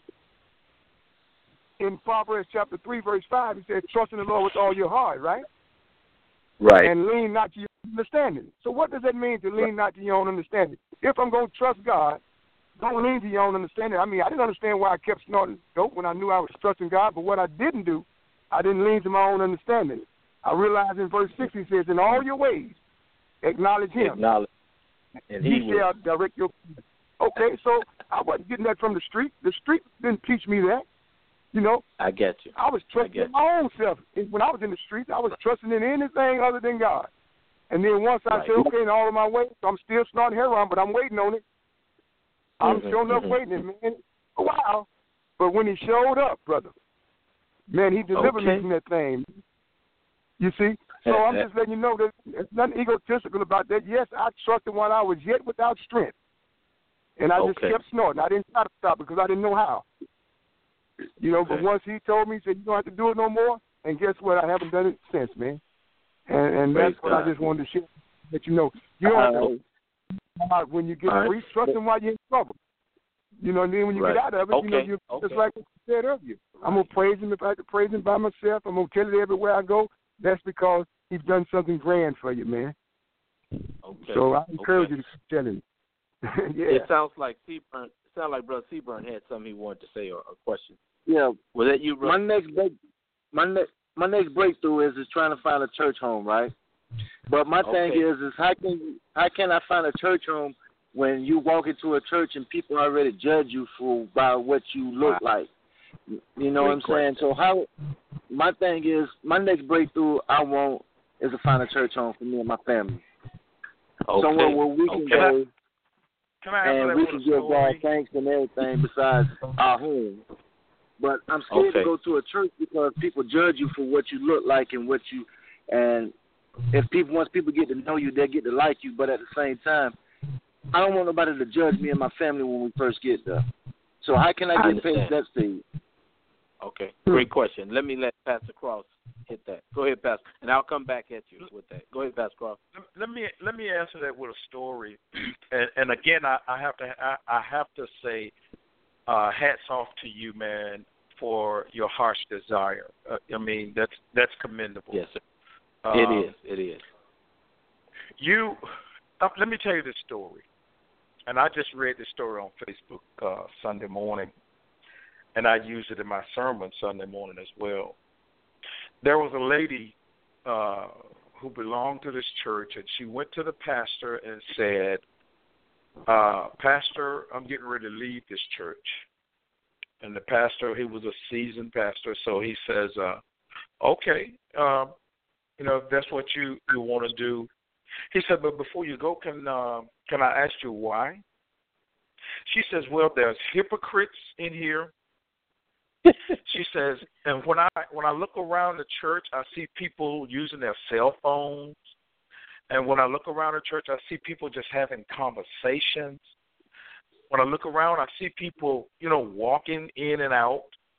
in Proverbs chapter three, verse five, it says, trust in the Lord with all your heart, right? Right. And lean not to your understanding. So what does that mean, to lean not to your own understanding? If I'm going to trust God, don't lean to your own understanding. I mean, I didn't understand why I kept snorting dope when I knew I was trusting God, but what I didn't do, I didn't lean to my own understanding. I realized in verse six, he says, in all your ways, acknowledge him. Acknowledge. And he, he shall direct your path. Okay, so I wasn't getting that from the street. The street didn't teach me that. You know, I get you. I was trusting in my own self. When I was in the streets, I was trusting in anything other than God. And then once I Right. said, okay, in all of my ways, I'm still snorting heroin, but I'm waiting on it. I'm Mhm, sure enough mhm. waiting, man, a while. But when he showed up, brother, man, he delivered Okay. me from that thing. You see? So I'm just letting you know that there's nothing egotistical about that. Yes, I trusted while I was yet without strength. And I just Okay. kept snorting. I didn't try to stop it because I didn't know how. You know, Okay. but once he told me, he said, you don't have to do it no more. And guess what? I haven't done it since, man. And, and that's Praise what God. I just wanted to share, let you know. You don't have to, uh, when you get all right. free, trust him while you're in trouble. You know, and then when you Right. get out of it, you know, Okay. you Okay. just like what you said earlier. I'm going to praise him if I have to praise him by myself. I'm going to tell it everywhere I go. That's because he he's done something grand for you, man. Okay. So I encourage okay. you to keep telling. Yeah. It sounds like Seaburn. Sound like Brother Seaburn had something he wanted to say or a question. Yeah. Was that you, brother? My next break, my next my next breakthrough is is trying to find a church home, right? But my thing Okay. is is how can how can I find a church home when you walk into a church and people already judge you for by what you look Wow. like? You know Great what I'm saying? question. So how my thing is my next breakthrough I want is to find a church home for me and my family. Okay. Somewhere where we can Okay. go Can I answer and that we with can a give God story? thanks and everything besides our home. But I'm scared Okay. to go to a church because people judge you for what you look like and what you and if people once people get to know you, they get to like you. But at the same time, I don't want nobody to judge me and my family when we first get there. So how can I I get past understand. that stage? Okay. Great question. Let me let Pastor Cross hit that. Go ahead, Pastor, and I'll come back at you with that. Go ahead, Pastor Cross. Let me let me answer that with a story, and, and again, I, I have to I, I have to say, uh, hats off to you, man, for your harsh desire. Uh, I mean, that's that's commendable. Yes, sir. Um, it is. It is. You, uh, let me tell you this story, and I just read this story on Facebook uh, Sunday morning, and I used it in my sermon Sunday morning as well. There was a lady uh, who belonged to this church, and she went to the pastor and said, uh, Pastor, I'm getting ready to leave this church. And the pastor, he was a seasoned pastor, so he says, uh, okay, uh, you know, if that's what you, you want to do. He said, but before you go, can uh, can I ask you why? She says, well, there's hypocrites in here. She says, and when I when I look around the church, I see people using their cell phones. And when I look around the church, I see people just having conversations. When I look around, I see people, you know, walking in and out.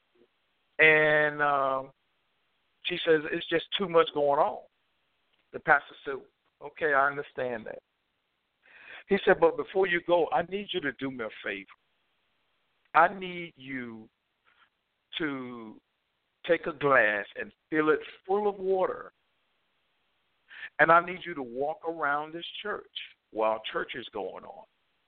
And um, she says, it's just too much going on. The pastor said, okay, I understand that. He said, but before you go, I need you to do me a favor. I need you to take a glass and fill it full of water. And I need you to walk around this church while church is going on.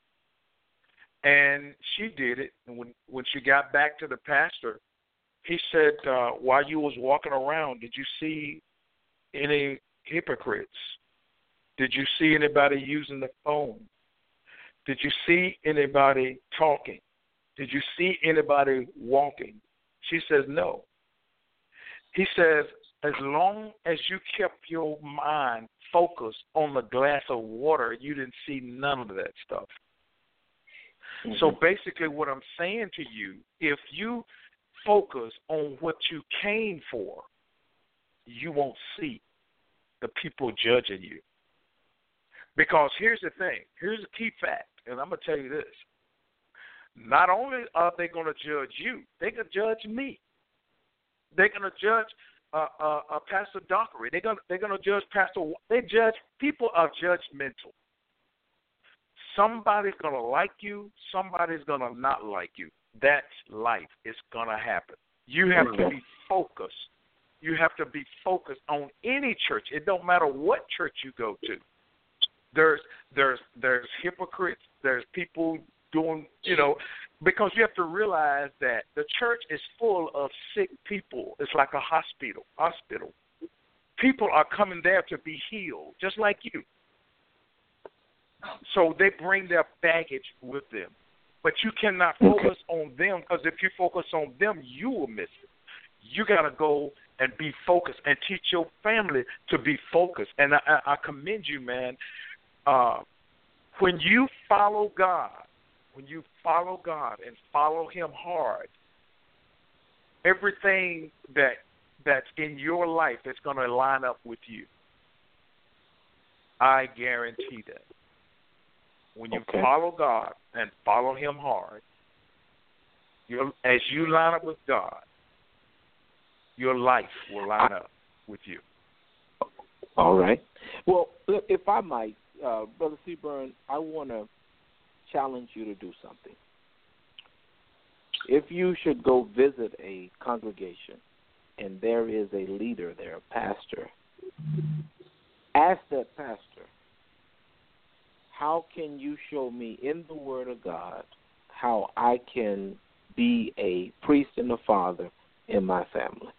And she did it. And when, when she got back to the pastor, he said, uh, while you was walking around, did you see any hypocrites? Did you see anybody using the phone? Did you see anybody talking? Did you see anybody walking? She says, no. He says, as long as you kept your mind focused on the glass of water, you didn't see none of that stuff. Mm-hmm. So basically what I'm saying to you, if you focus on what you came for, you won't see the people judging you. Because here's the thing. Here's a key fact, and I'm going to tell you this. Not only are they going to judge you, they're going to judge me. They're going to judge uh, uh, uh, Pastor Dockery. They're going they're going to judge Pastor. They judge. People are judgmental. Somebody's going to like you. Somebody's going to not like you. That's life. It's going to happen. You have to be focused. You have to be focused on any church. It don't matter what church you go to. There's there's there's hypocrites. There's people doing, you know, because you have to realize that the church is full of sick people. It's like a hospital. Hospital. People are coming there to be healed, just like you. So they bring their baggage with them. But you cannot focus okay. on them, because if you focus on them, you will miss it. You got to go and be focused and teach your family to be focused. And I, I commend you, man. Uh, when you follow God, when you follow God and follow Him hard, everything that that's in your life is going to line up with you. I guarantee that. When you okay. follow God and follow Him hard, you'll, as you line up with God, your life will line up with you. All right. Well, if I might, uh, Brother Seaburn, I want to challenge you to do something. If you should go visit a congregation and there is a leader there, a pastor, ask that pastor, how can you show me in the Word of God how I can be a priest and a father in my family?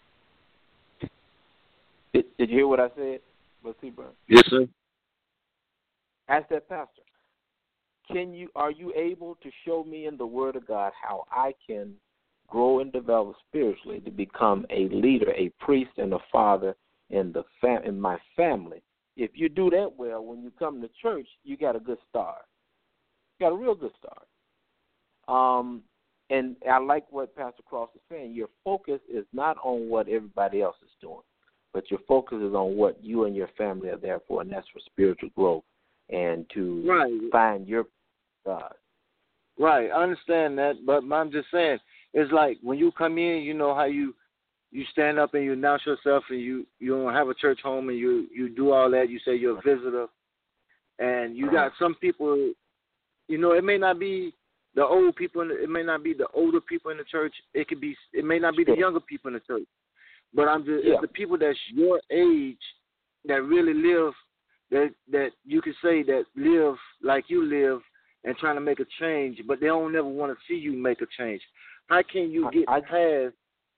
Did, did you hear what I said? Let's see, bro. Yes, sir. Ask that pastor. Can you are you able to show me in the Word of God how I can grow and develop spiritually to become a leader, a priest, and a father in the fam- in my family? If you do that well, when you come to church, you got a good start. You got a real good start. Um, and I like what Pastor Cross is saying. Your focus is not on what everybody else is doing, but your focus is on what you and your family are there for, and that's for spiritual growth and to right. find your God. Right, I understand that, but I'm just saying, it's like when you come in, you know how you you stand up and you announce yourself, and you, you don't have a church home, and you, you do all that. You say you're a visitor, and you got some people, you know, it may not be the old people, in the, it may not be the older people in the church. It could be, it may not be the younger people in the church, but I'm just yeah. it's the people that's your age that really live, that that you could say that live like you live and trying to make a change, but they don't ever want to see you make a change. How can you get I, I, past?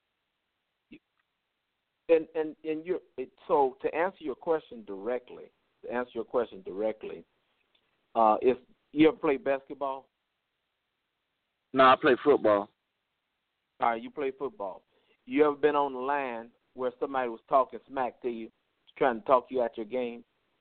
And and and you so to answer your question directly, to answer your question directly, uh, if you ever play basketball? No, I play football. All right, you play football. You ever been on the line where somebody was talking smack to you, trying to talk you at your game?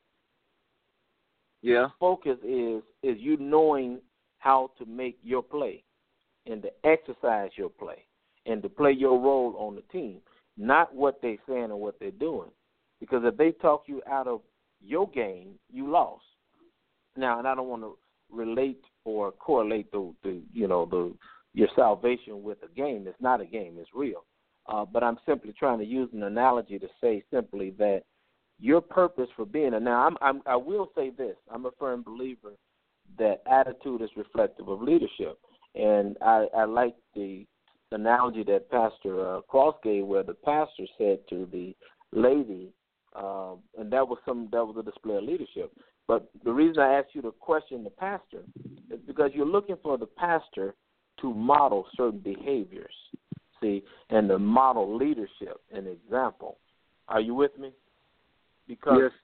Yeah. Focus is is you knowing how to make your play and to exercise your play and to play your role on the team, not what they're saying or what they're doing. Because if they talk you out of your game, you lost. Now, and I don't want to relate or correlate the, the you know the your salvation with a game. It's not a game. It's real. Uh, but I'm simply trying to use an analogy to say simply that your purpose for being a now I'm, I'm I will say this. I'm a firm believer that attitude is reflective of leadership, and I, I like the analogy that Pastor uh, Cross gave, where the pastor said to the lady, um, and that was some that was a display of leadership. But the reason I asked you to question the pastor is because you're looking for the pastor to model certain behaviors, see, and to model leadership and example. Are you with me? Because yes.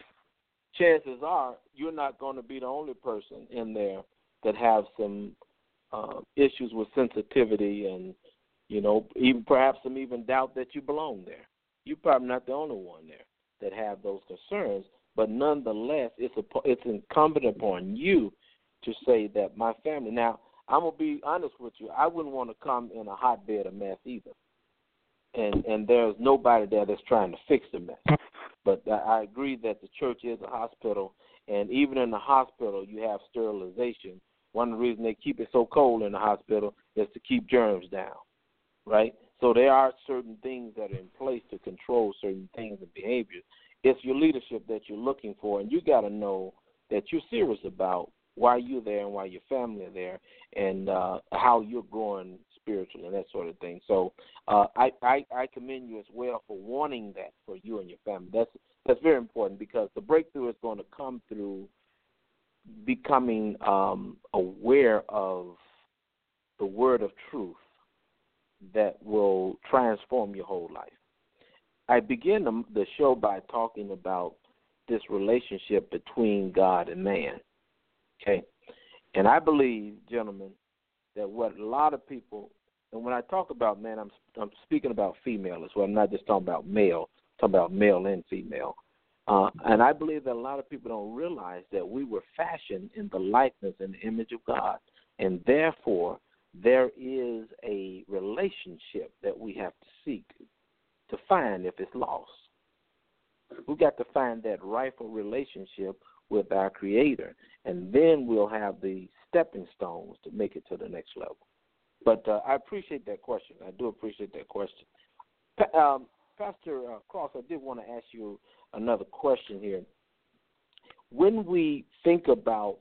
chances are you're not going to be the only person in there that have some uh, issues with sensitivity and, you know, even perhaps some even doubt that you belong there. You're probably not the only one there that have those concerns, but nonetheless, it's a, it's incumbent upon you to say that my family. Now, I'm gonna be honest with you. I wouldn't want to come in a hotbed of mess either, and and there's nobody there that's trying to fix the mess. But I agree that the church is a hospital, and even in the hospital, you have sterilization. One of the reasons they keep it so cold in the hospital is to keep germs down, right? So there are certain things that are in place to control certain things and behaviors. It's your leadership that you're looking for, and you got to know that you're serious about why you're there and why your family are there, and uh, how you're growing spiritually and that sort of thing. So uh, I, I I commend you as well for wanting that for you and your family. That's that's very important, because the breakthrough is going to come through becoming um, aware of the word of truth that will transform your whole life. I begin the, the show by talking about this relationship between God and man. Okay, and I believe, gentlemen, that what a lot of people, and when I talk about man, I'm I'm speaking about female as well. I'm not just talking about male. I'm talking about male and female. Uh, and I believe that a lot of people don't realize that we were fashioned in the likeness and the image of God, and therefore there is a relationship that we have to seek to find if it's lost. We've got to find that rightful relationship with our Creator, and then we'll have the stepping stones to make it to the next level. But uh, I appreciate that question. I do appreciate that question. Pa- um, Pastor uh, Cross, I did want to ask you another question here. When we think about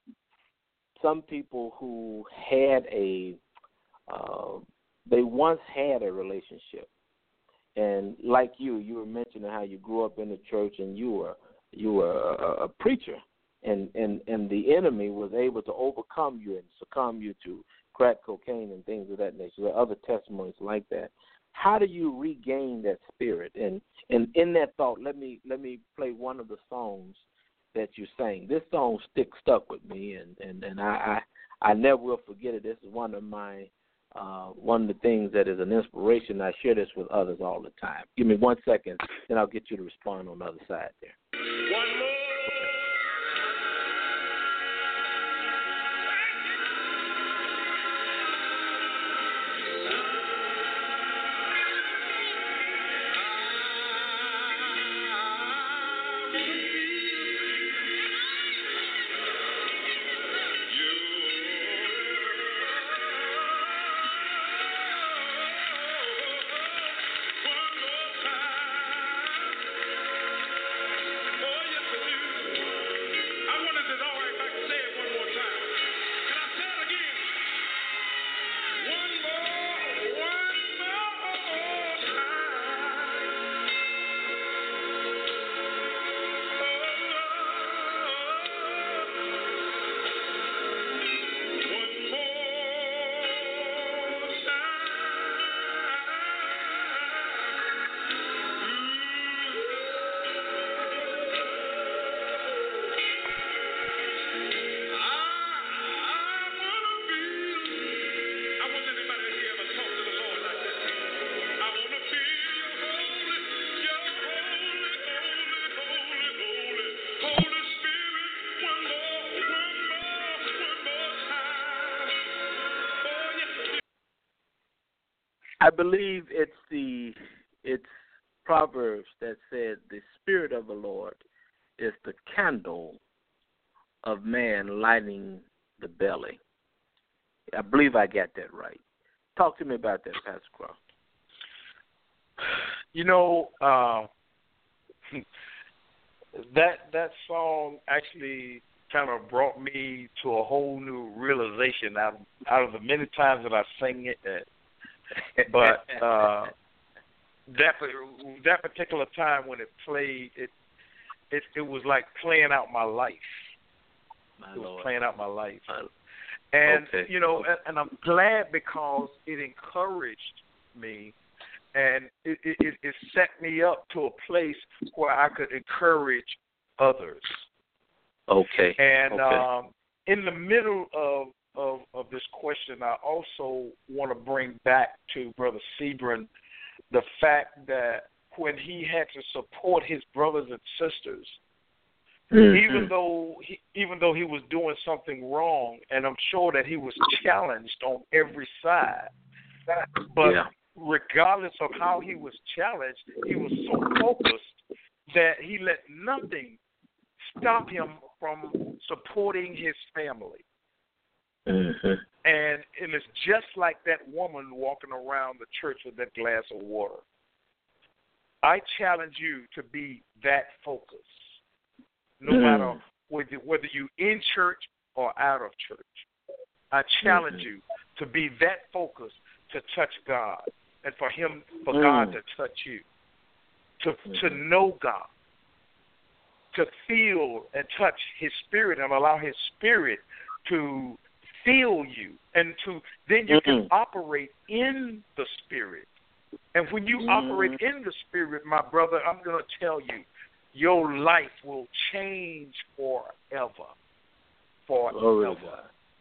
some people who had a, uh, they once had a relationship, and like you, you were mentioning how you grew up in the church and you were you were a, a preacher, and, and, and the enemy was able to overcome you and succumb you to crack cocaine and things of that nature. There are other testimonies like that. How do you regain that spirit? And and in that thought, let me let me play one of the songs that you sang. This song stick stuck with me, and, and, and I, I I never will forget it. This is one of my uh, one of the things that is an inspiration. I share this with others all the time. Give me one second, then I'll get you to respond on the other side there. One more. I believe it's the it's Proverbs that said the Spirit of the Lord is the candle of man lighting the belly. I believe I got that right. Talk to me about that, Pastor Croft. You know, uh, that that song actually kind of brought me to a whole new realization out, out of the many times that I sang it. Uh, but uh, that that particular time when it played, it it it was like playing out my life. My it was Lord. playing out my life, My, and okay. you know, okay. and, and I'm glad because it encouraged me, and it, it it set me up to a place where I could encourage others. Okay. And okay. um, in the middle of Of, of this question, I also want to bring back to Brother Sebring the fact that when he had to support his brothers and sisters, mm-hmm. even though he, even though he was doing something wrong, and I'm sure that he was challenged on every side, but yeah. regardless of how he was challenged, he was so focused that he let nothing stop him from supporting his family. Mm-hmm. And, and it's just like that woman walking around the church with that glass of water. I challenge you to be that focused, no mm. matter whether, whether you're in church or out of church. I challenge mm-hmm. you to be that focused to touch God and for Him, for mm. God to touch you, to mm-hmm. to know God, to feel and touch His Spirit and allow His Spirit to feel you, and to then you mm-hmm. can operate in the Spirit. And when you mm-hmm. operate in the Spirit, my brother, I'm going to tell you, your life will change forever. Forever. Oh,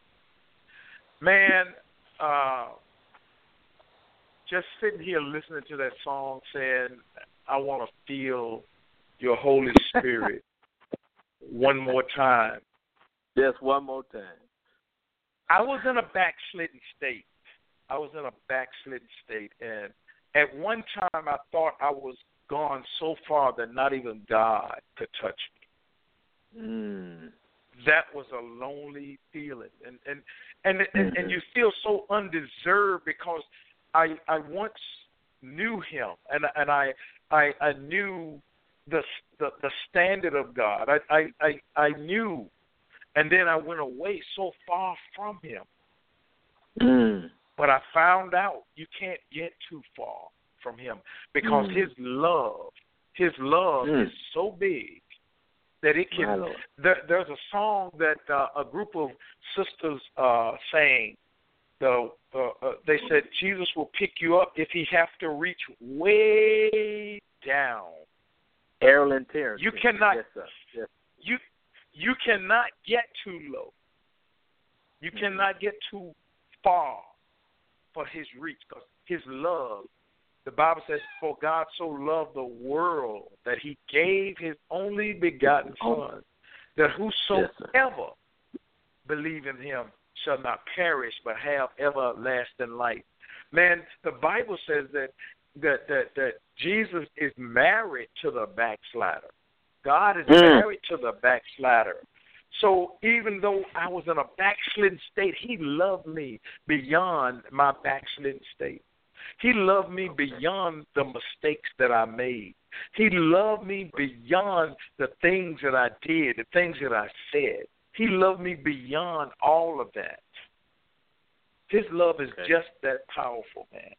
Man, uh, just sitting here listening to that song saying, I want to feel your Holy Spirit one more time. Just one more time. I was in a backslidden state. I was in a backslidden state, and at one time I thought I was gone so far that not even God could touch me. Mm. That was a lonely feeling, and and and, and and you feel so undeserved because I I once knew Him, and and I I, I knew the, the the standard of God. I I I, I knew. And then I went away so far from Him. Mm. But I found out you can't get too far from Him because mm. His love, His love mm. is so big that it My can. Lord. There, there's a song that uh, a group of sisters uh, sang. The uh, uh, they said Jesus will pick you up if he have to reach way down. Errol and Terrence. You cannot. Yes, sir. Yes. You you cannot get too low. You Mm-hmm. cannot get too far for his reach, because his love. The Bible says, "For God so loved the world that he gave his only begotten Son, that whosoever believe in him shall not perish but have everlasting life." Man, the Bible says that that that, that Jesus is married to the backslider. God is Mm. married to the backslider. So even though I was in a backslidden state, he loved me beyond my backslidden state. He loved me beyond the mistakes that I made. He loved me beyond the things that I did, the things that I said. He loved me beyond all of that. His love is Okay. just that powerful, man.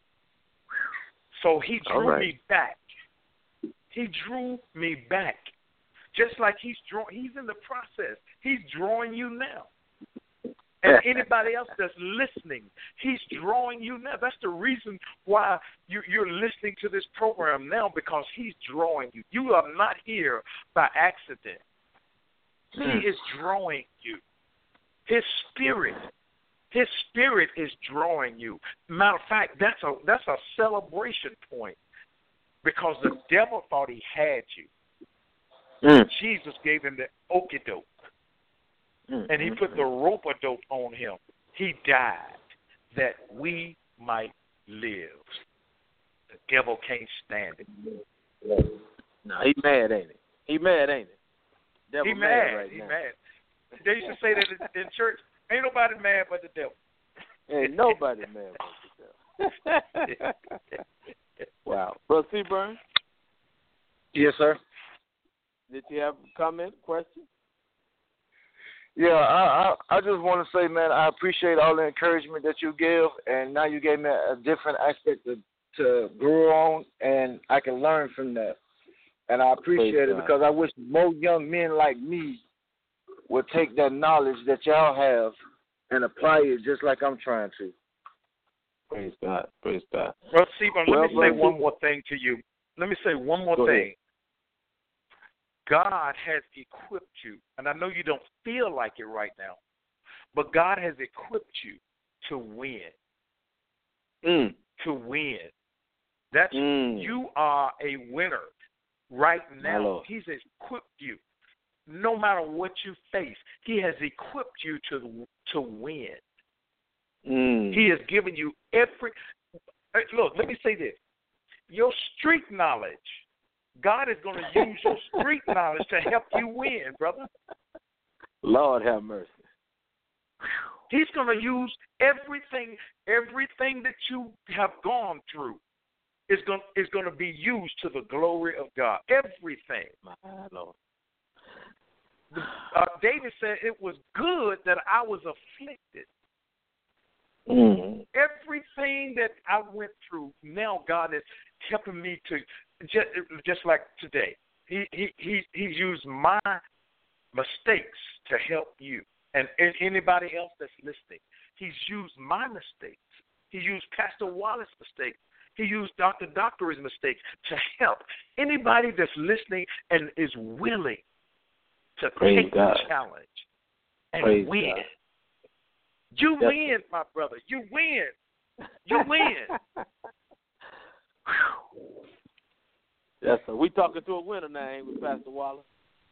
So he All drew right. me back. He drew me back. Just like he's draw, he's in the process. He's drawing you now. And anybody else that's listening, he's drawing you now. That's the reason why you, you're listening to this program now, because he's drawing you. You are not here by accident. He is drawing you. His spirit, his spirit is drawing you. Matter of fact, that's a that's a celebration point, because the devil thought he had you. Mm. Jesus gave him the okie-doke. Mm. And he put the rope-a-dope on him. He died that we might live. The devil can't stand it. No, he mad, ain't he? He mad, ain't he? Devil He mad. right he now. mad. They used to say that in church. Ain't nobody mad but the devil. Ain't nobody mad but the devil. Wow. Brother Seaburn, Yes, sir. did you have a comment, question? Yeah, I, I I just want to say, man, I appreciate all the encouragement that you give, and now you gave me a different aspect to to grow on, and I can learn from that. And I appreciate Praise it God. because I wish more young men like me would take that knowledge that y'all have and apply it just like I'm trying to. Praise God. Praise God. Brother Seaborn, Well, let me say brother- one more thing to you. Let me say one more Go thing. ahead. God has equipped you, and I know you don't feel like it right now, but God has equipped you to win. Mm. To win. That's Mm. you are a winner right My now. Lord. He's equipped you. No matter what you face, He has equipped you to to win. Mm. He has given you every. Hey, look, let me say this: your street knowledge. God is going to use your street knowledge to help you win, brother. Lord have mercy. He's going to use everything, everything that you have gone through is going is going to be used to the glory of God. Everything. My Lord. Uh, David said it was good that I was afflicted. Mm. Everything that I went through, now God is helping me to just, just like today. He he he he used my mistakes to help you and, and anybody else that's listening. He's used my mistakes. He used Pastor Wallace's mistakes. He used Doctor Doctor's mistakes to help anybody that's listening and is willing to Praise take God. the challenge and Praise win. God. You Yes. win, my brother. You win. You win. Yes, sir. We talking to a winner now, ain't we, Pastor Wallace?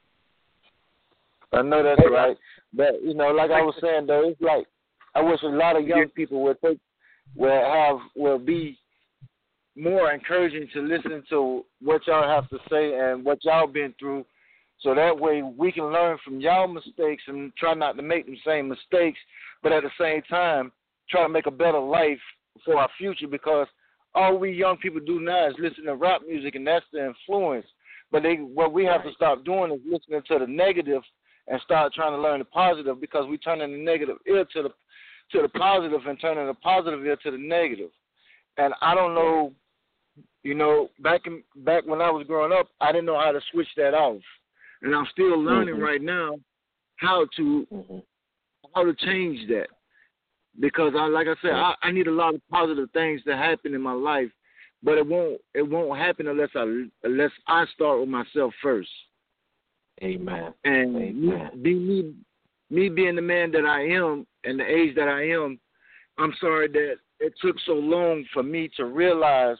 I know that's right. But, you know, like I was saying, though, it's like I wish a lot of young people would take, will have, will be more encouraging to listen to what y'all have to say and what y'all been through, so that way we can learn from y'all mistakes and try not to make the same mistakes, but at the same time try to make a better life for our future, because all we young people do now is listen to rap music, and that's the influence. But they, what we have to stop doing is listening to the negative and start trying to learn the positive, because we turning the negative ear to the to the positive and turning the positive ear to the negative. And I don't know, you know, back in, back when I was growing up, I didn't know how to switch that off. and I'm still learning mm-hmm. right now how to mm-hmm. how to change that. Because I, like I said, I, I need a lot of positive things to happen in my life, but it won't it won't happen unless I unless I start with myself first. Amen. And Amen. Me, me me being the man that I am and the age that I am, I'm sorry that it took so long for me to realize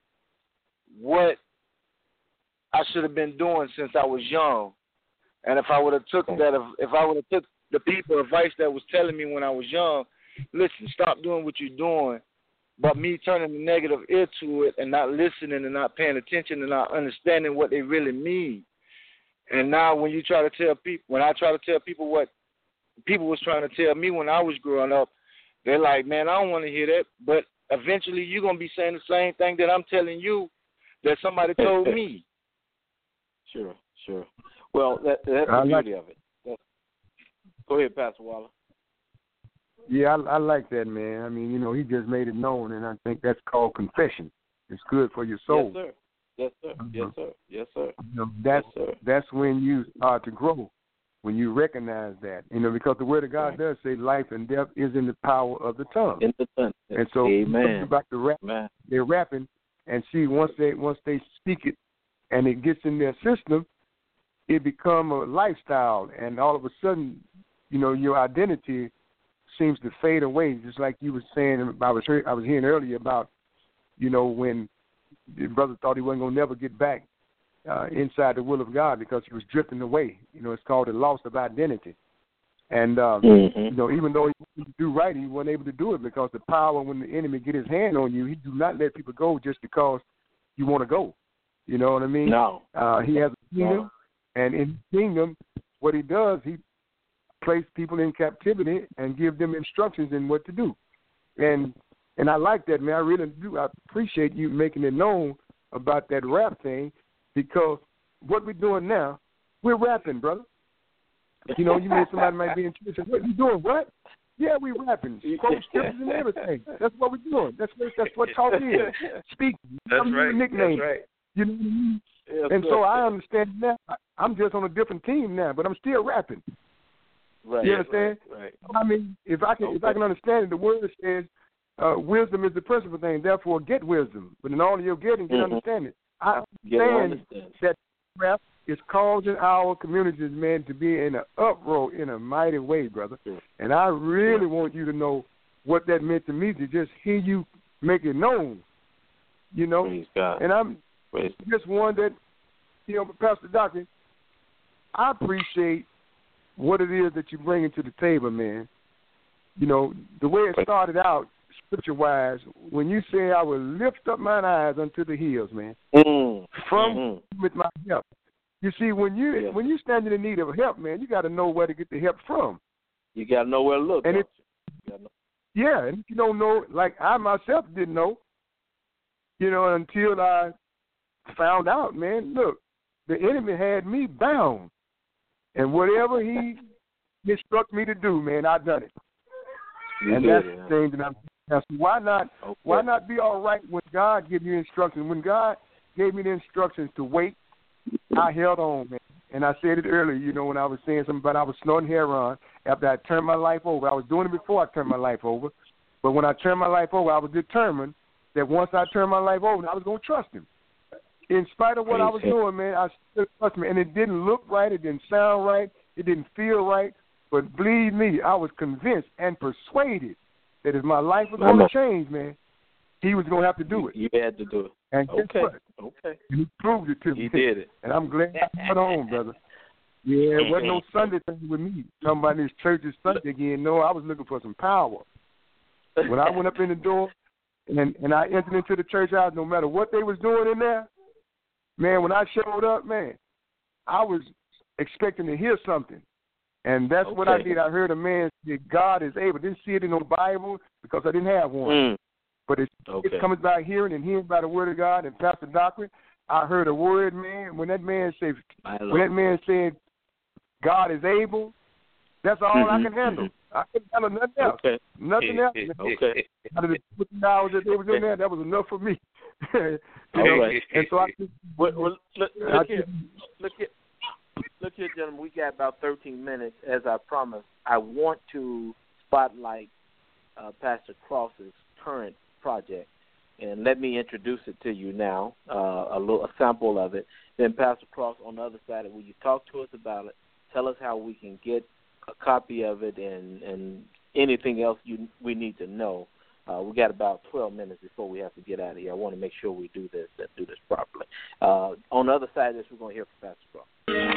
what I should have been doing since I was young. And if I would have took that, if, if I would have took the people advice that was telling me when I was young, listen, stop doing what you're doing, but me turning the negative ear to it and not listening and not paying attention and not understanding what they really mean. And now when you try to tell people, when I try to tell people what people was trying to tell me when I was growing up, they're like, man, I don't want to hear that. But eventually you're going to be saying the same thing that I'm telling you that somebody told me. Sure, sure. Well, that, that's the beauty of it. That's, go ahead, Pastor Waller. Yeah, I, I like that, man. I mean, you know, he just made it known, and I think that's called confession. It's good for your soul. Yes, sir. Yes, sir. Uh-huh. Yes, sir. Yes, sir. You know, that's, yes, sir. That's when you start to grow, when you recognize that. You know, because the Word of God right. does say life and death is in the power of the tongue. In the tongue. And so, Amen. About the rap, Amen. They're rapping, and see, once they once they speak it, and it gets in their system, it become a lifestyle, and all of a sudden, you know, your identity seems to fade away. Just like you were saying, I was I was hearing earlier about, you know, when the brother thought he wasn't gonna never get back uh, inside the will of God because he was drifting away. You know, it's called the loss of identity. And um, mm-hmm. you know, even though he wanted to do right, he wasn't able to do it because the power when the enemy get his hand on you, he do not let people go just because you want to go. You know what I mean? No. Uh, he has a kingdom. No. And in the kingdom, what he does, he places people in captivity and give them instructions in what to do. And and I like that, man. I really do. I appreciate you making it known about that rap thing because what we're doing now, we're rapping, brother. You know, you mean somebody might be in church and what you doing? What? Yeah, we rapping, quote scriptures and everything. That's what we're doing. That's what that's what talk is. Speaking. That's right. Nickname. That's right. You know what I mean? Yes, and sir. so I understand now. I'm just on a different team now, but I'm still rapping. Right. You understand? Right. right. I mean, if I can, okay. if I can understand it, the word says, uh, "Wisdom is the principal thing. Therefore, get wisdom. But in all you're getting, get mm-hmm. understanding." I understand, understand that rap is causing our communities, man, to be in an uproar in a mighty way, brother. Sure. And I really sure. want you to know what that meant to me to just hear you make it known. You know, Praise God. and I'm. Praise Just one that, you know, Pastor Doctor, I appreciate what it is that you bring into the table, man. You know, the way it started out, scripture-wise, when you say I will lift up mine eyes unto the hills, man, mm. from mm-hmm. with my help. You see, when you yeah. when you stand in need of help, man, you got to know where to get the help from. You got to know where to look. And it, yeah, and if you don't know, like I myself didn't know, you know, until I found out, man, look, the enemy had me bound. And whatever he instructed me to do, man, I done it. You and did that's it, the thing that I'm asking. Why not okay. why not be all right when God gave you instructions? When God gave me the instructions to wait, I held on, man. And I said it earlier, you know, when I was saying something about I was snorting heroin after I turned my life over. I was doing it before I turned my life over. But when I turned my life over, I was determined that once I turned my life over, I was going to trust him. In spite of what Praise I was him. doing, man, I still trust me. And it didn't look right. It didn't sound right. It didn't feel right. But believe me, I was convinced and persuaded that if my life was going to change, man, he was going to have to do it. You had to do it. And guess okay. what? Okay. And he proved it to me. He did it. And I'm glad I put on, brother. Yeah, it wasn't no Sunday thing with me. Talking about this church is Sunday again. No, I was looking for some power. When I went up in the door and, and I entered into the church house, no matter what they was doing in there, man, when I showed up, man, I was expecting to hear something. And that's okay. what I did. I heard a man say, God is able. Didn't see it in no Bible because I didn't have one. Mm. But it's, okay. it's coming by hearing and hearing by the word of God and Pastor Doctrine. I heard a word, man. When that man said, when that man said, God is able, that's all mm-hmm. I can handle. I couldn't handle nothing else. Okay. Nothing else. okay. Out of the fourteen hours that they was in there, that was enough for me. you know? Right. And so I well, well, look, look I here. Look here. look here, gentlemen, we got about thirteen minutes. As I promised, I want to spotlight uh, Pastor Cross's current project. And let me introduce it to you now, uh, a little a sample of it. Then Pastor Cross, on the other side, will you talk to us about it? Tell us how we can get a copy of it and, and anything else you we need to know. Uh, we got about twelve minutes before we have to get out of here. I want to make sure we do this and do this properly. Uh, on the other side of this, we're going to hear from Pastor Cross.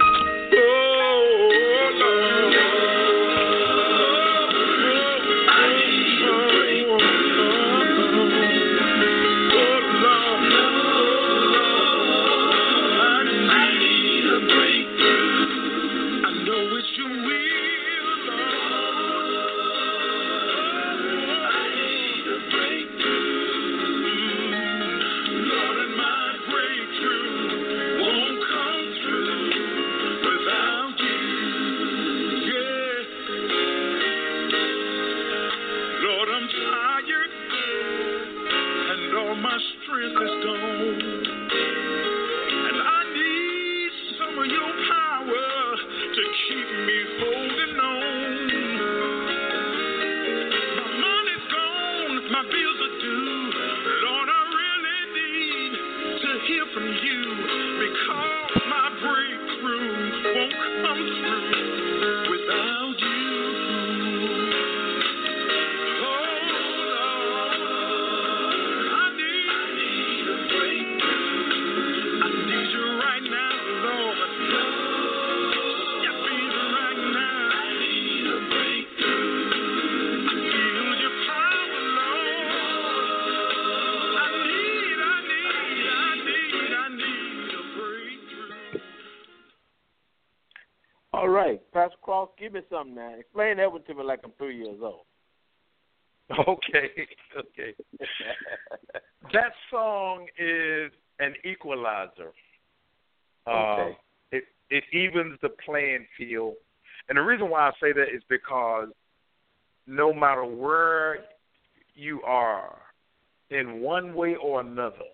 All right, Pastor Cross, give me something now. Explain that one to me like I'm three years old. Okay, okay. That song is an equalizer. Okay. Uh, it it evens the playing field, and the reason why I say that is because no matter where you are, in one way or another,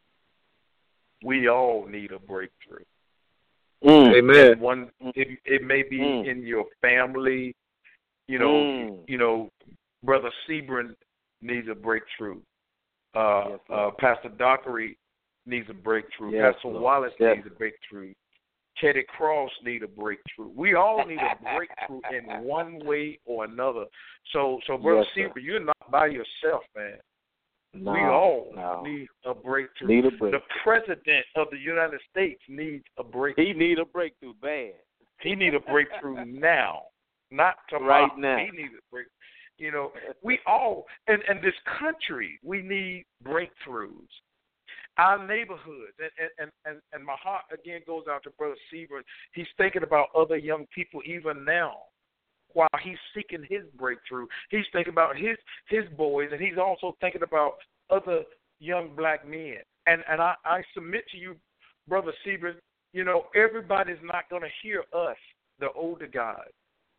we all need a breakthrough. Mm. Amen. One, it, it may be mm. in your family, you know. Mm. You know, Brother Sebring needs a breakthrough. Uh, yes, uh, Pastor Dockery needs a breakthrough. Yes, Pastor Lord. Wallace yes. needs a breakthrough. Teddy Cross needs a breakthrough. We all need a breakthrough in one way or another. So, so Brother yes, Sebring, you're not by yourself, man. No, we all no. need a breakthrough. Need a breakthrough. The President of the United States needs a breakthrough. He need a breakthrough bad. He need a breakthrough now, not tomorrow. Right now. He needs a breakthrough. You know, we all, in, in this country, we need breakthroughs. Our neighborhoods, and, and, and, and my heart, again, goes out to Brother Sebring. He's thinking about other young people even now. While he's seeking his breakthrough, he's thinking about his his boys, and he's also thinking about other young black men. And and I, I submit to you, Brother Sebring, you know, everybody's not going to hear us, the older guys.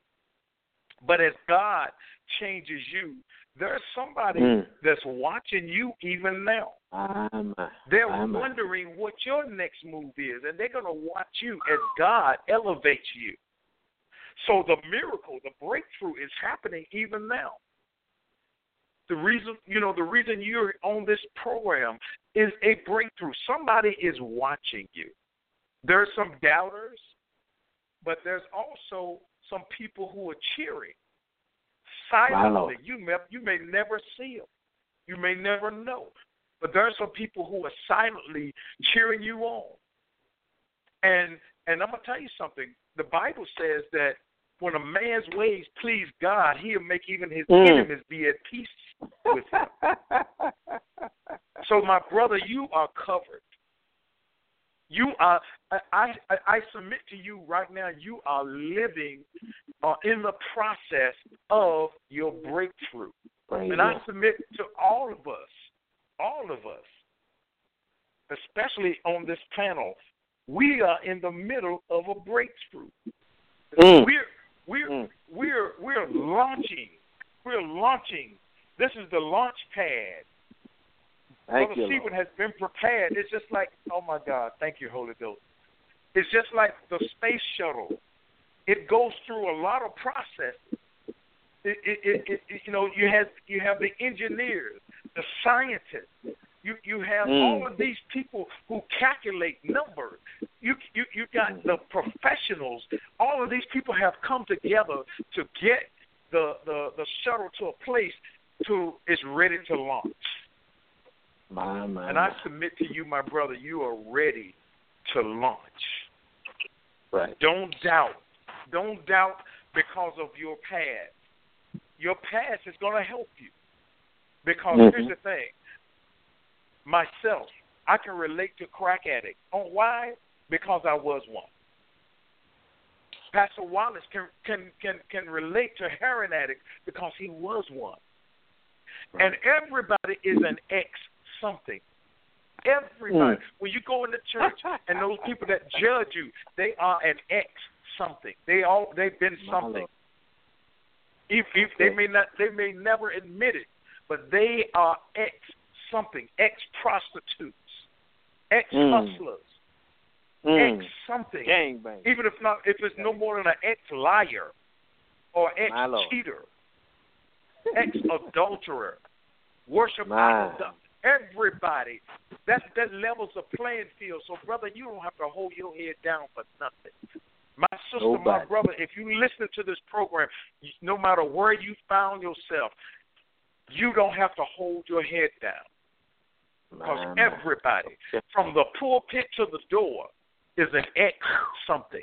But as God changes you, there's somebody mm. that's watching you even now. I'm, they're I'm, wondering what your next move is, and they're going to watch you as God elevates you. So the miracle, the breakthrough is happening even now. The reason, you know, the reason you're on this program is a breakthrough. Somebody is watching you. There's some doubters, but there's also some people who are cheering silently. You may, you may never see them. You may never know. But there are some people who are silently cheering you on. And and I'm going to tell you something. The Bible says that when a man's ways please God, he'll make even his mm. enemies be at peace with him. So, my brother, you are covered. You are. I, I, I submit to you right now. You are living uh, in the process of your breakthrough, Praise and I God. submit to all of us, all of us, especially on this panel. We are in the middle of a breakthrough. Mm. We're we're mm. we're we're launching. We're launching. This is the launch pad. Thank Brother you, Sebring Lord. has been prepared. It's just like, oh my God, thank you, Holy Ghost. It's just like the space shuttle it goes through a lot of process. It, it, it, it, you know, you have you have the engineers, the scientists. You you have mm. all of these people who calculate numbers. You you you got the professionals. All of these people have come together to get the the, the shuttle to a place to it's ready to launch. My, my, and I submit to you, my brother, you are ready to launch. Right. Don't doubt. Don't doubt because of your past. Your past is going to help you. Because mm-hmm. here's the thing. Myself, I can relate to crack addicts. Oh, why? Because I was one. Pastor Wallace can can can, can relate to heroin addicts because he was one. Right. And everybody is an ex something. Everybody. Mm. When you go into church and those people that judge you, they are an ex something. They all they've been something. If, if they may not, they may never admit it, but they are ex something, ex prostitutes, ex hustlers, mm. ex something. Gangbang. Even if not, if it's no more than an ex liar or ex cheater, ex adulterer, worship idol. Everybody, that that levels the playing field. So, brother, you don't have to hold your head down for nothing. My sister, Nobody. my brother, if you listen to this program, no matter where you found yourself, you don't have to hold your head down. Because my, everybody, my. from the pulpit to the door, is an ex something.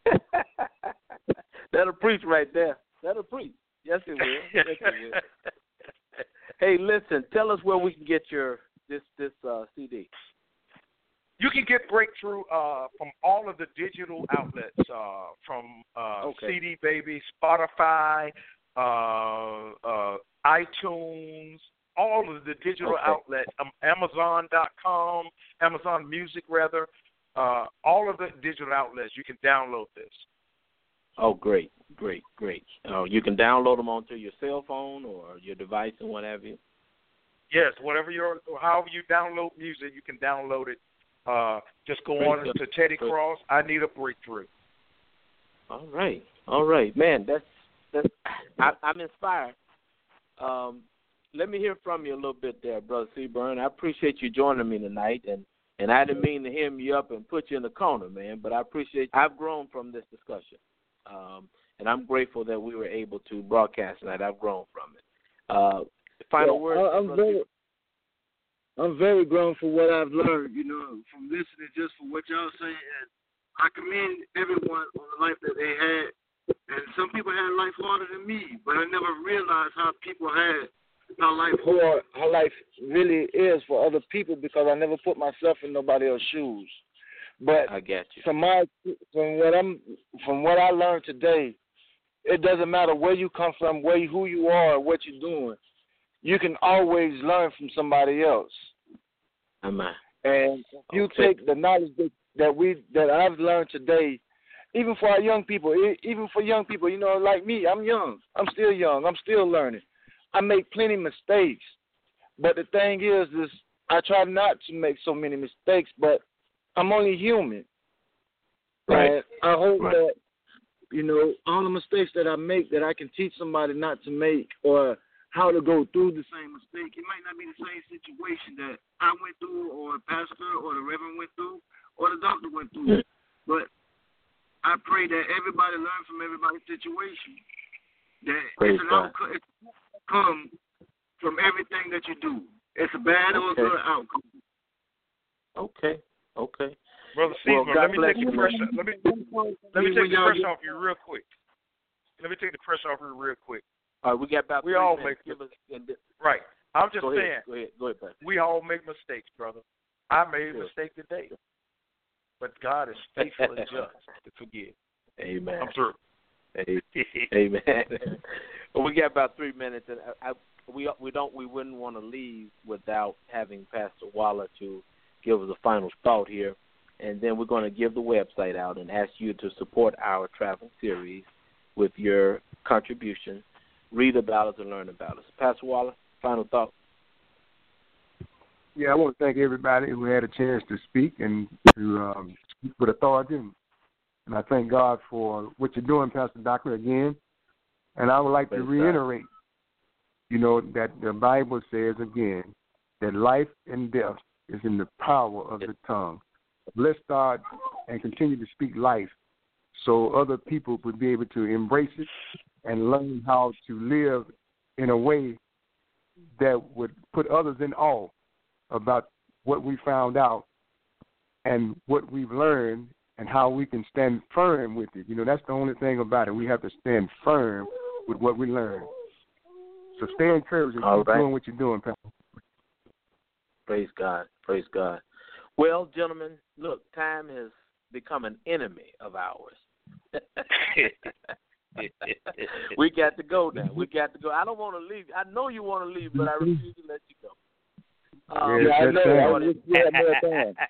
That'll preach right there. That'll preach. Yes, it will. Yes, it will. Hey, listen, tell us where we can get your this this uh, C D. You can get Breakthrough uh, from all of the digital outlets, uh, from uh, okay. C D Baby, Spotify, uh, uh, iTunes, all of the digital okay. outlets, um, Amazon dot com, Amazon Music, rather, uh, all of the digital outlets. You can download this. Oh, great, great, great. Uh, you can download them onto your cell phone or your device and what have you. Yes, whatever your, however you download music, you can download it. Uh, just go great. on to Teddy Cross. I need a breakthrough. All right, all right, man. That's that's. I, I'm inspired. Um, let me hear from you a little bit there, Brother Seaburn. I appreciate you joining me tonight, and, and I didn't mean to hem you up and put you in the corner, man. But I appreciate. I've grown from this discussion. Um, and I'm grateful that we were able to broadcast tonight. I've grown from it. Uh, final yeah, word. I'm very, I'm very grown for what I've learned, you know, from listening just for what y'all say. And I commend everyone on the life that they had. And some people had life harder than me, but I never realized how people had, how life hard, how life really is for other people because I never put myself in nobody else's shoes. But I get you. From my, from what I'm, from what I learned today, it doesn't matter where you come from, where you, who you are, or what you're doing. You can always learn from somebody else. Amen. And if you okay. take the knowledge that, that we that I've learned today, even for our young people, even for young people, you know, like me, I'm young. I'm still young. I'm still learning. I make plenty of mistakes, but the thing is, is I try not to make so many mistakes, but I'm only human. Right. And I hope right. that, you know, all the mistakes that I make, that I can teach somebody not to make or how to go through the same mistake. It might not be the same situation that I went through or the pastor or the reverend went through or the doctor went through. Yeah. But I pray that everybody learn from everybody's situation. That Praise it's an outcome, it's an outcome from everything that you do. It's a bad okay. or a good outcome. Okay. Okay. Brother Seaburn, well, let me take the pressure. Let me let me take the pressure off you real quick. Let me take the pressure off you real quick. All right, we got about. We all minutes. make mistakes. Right. I'm just go saying. Ahead. Go ahead. Go ahead, brother. We all make mistakes, brother. I made a mistake today, but God is faithful and just to forgive. Amen. I'm through. Amen. Well, we got about three minutes, and I, I, we we don't we wouldn't want to leave without having Pastor Waller to give us a final thought here, and then we're going to give the website out and ask you to support our travel series with your contribution. Read about us and learn about us. Pastor Waller, final thought. Yeah, I want to thank everybody who had a chance to speak and to um, speak with authority and And I thank God for what you're doing, Pastor Doctor, again. And I would like Praise to reiterate, you know, that the Bible says again that life and death is in the power of the tongue. Let's start and continue to speak life so other people would be able to embrace it and learn how to live in a way that would put others in awe about what we found out and what we've learned and how we can stand firm with it. You know, that's the only thing about it. We have to stand firm with what we learn. So stay encouraged and keep right. doing what you're doing, Pastor. Praise God. Praise God. Well, gentlemen, look, time has become an enemy of ours. We got to go now. We got to go. I don't want to leave. I know you want to leave, but I refuse to let you go. Um, yeah, I know. I uh, wish we had more time.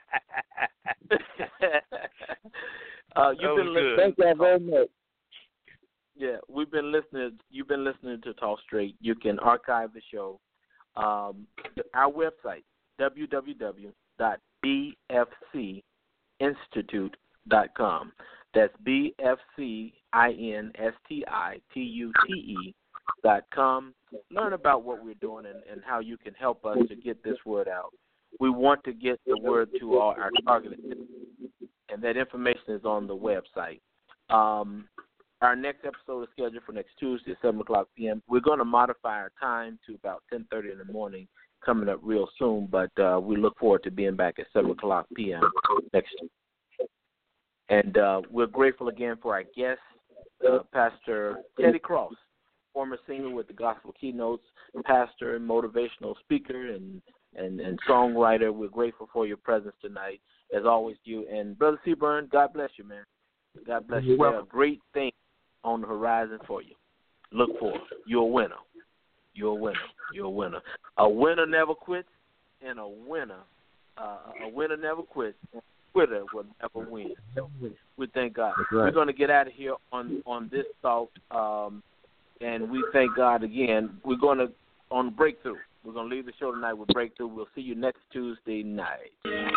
uh, you've been listening. Thank you very much. Yeah, we've been listening. You've been listening to Talk Straight. You can archive the show. Um, our website, w w w dot b f c institute dot com. That's B F C I N S T I T U T E dot com. Learn about what we're doing and, and how you can help us to get this word out. We want to get the word to all our targeted citizens, and that information is on the website. Um, our next episode is scheduled for next Tuesday at seven o'clock p.m. We're going to modify our time to about ten thirty in the morning, coming up real soon, but uh, we look forward to being back at seven o'clock p.m. next Tuesday. And uh, we're grateful again for our guest, uh, Pastor Teddy Cross, former singer with the Gospel Keynotes, pastor and motivational speaker and, and, and songwriter. We're grateful for your presence tonight, as always, you. And Brother Seaburn, God bless you, man. God bless you. There are great things on the horizon for you. Look for it. You're a winner. You're a winner. You're a winner. A winner never quits, and a winner, uh, a winner never quits. Quitter will never win. We thank God. Right. We're going to get out of here on, on this thought, um, and we thank God again. We're going to, on Breakthrough, we're going to leave the show tonight with Breakthrough. We'll see you next Tuesday night.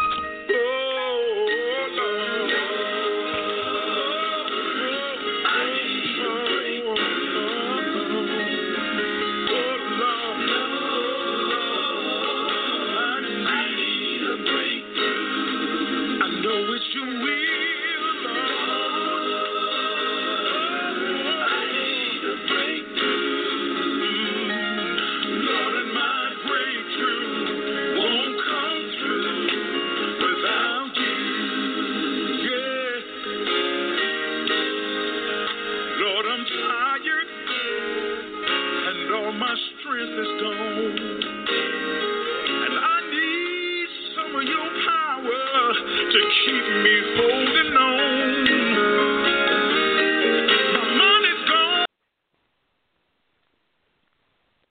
Strength is gone, and I need some of your power to keep me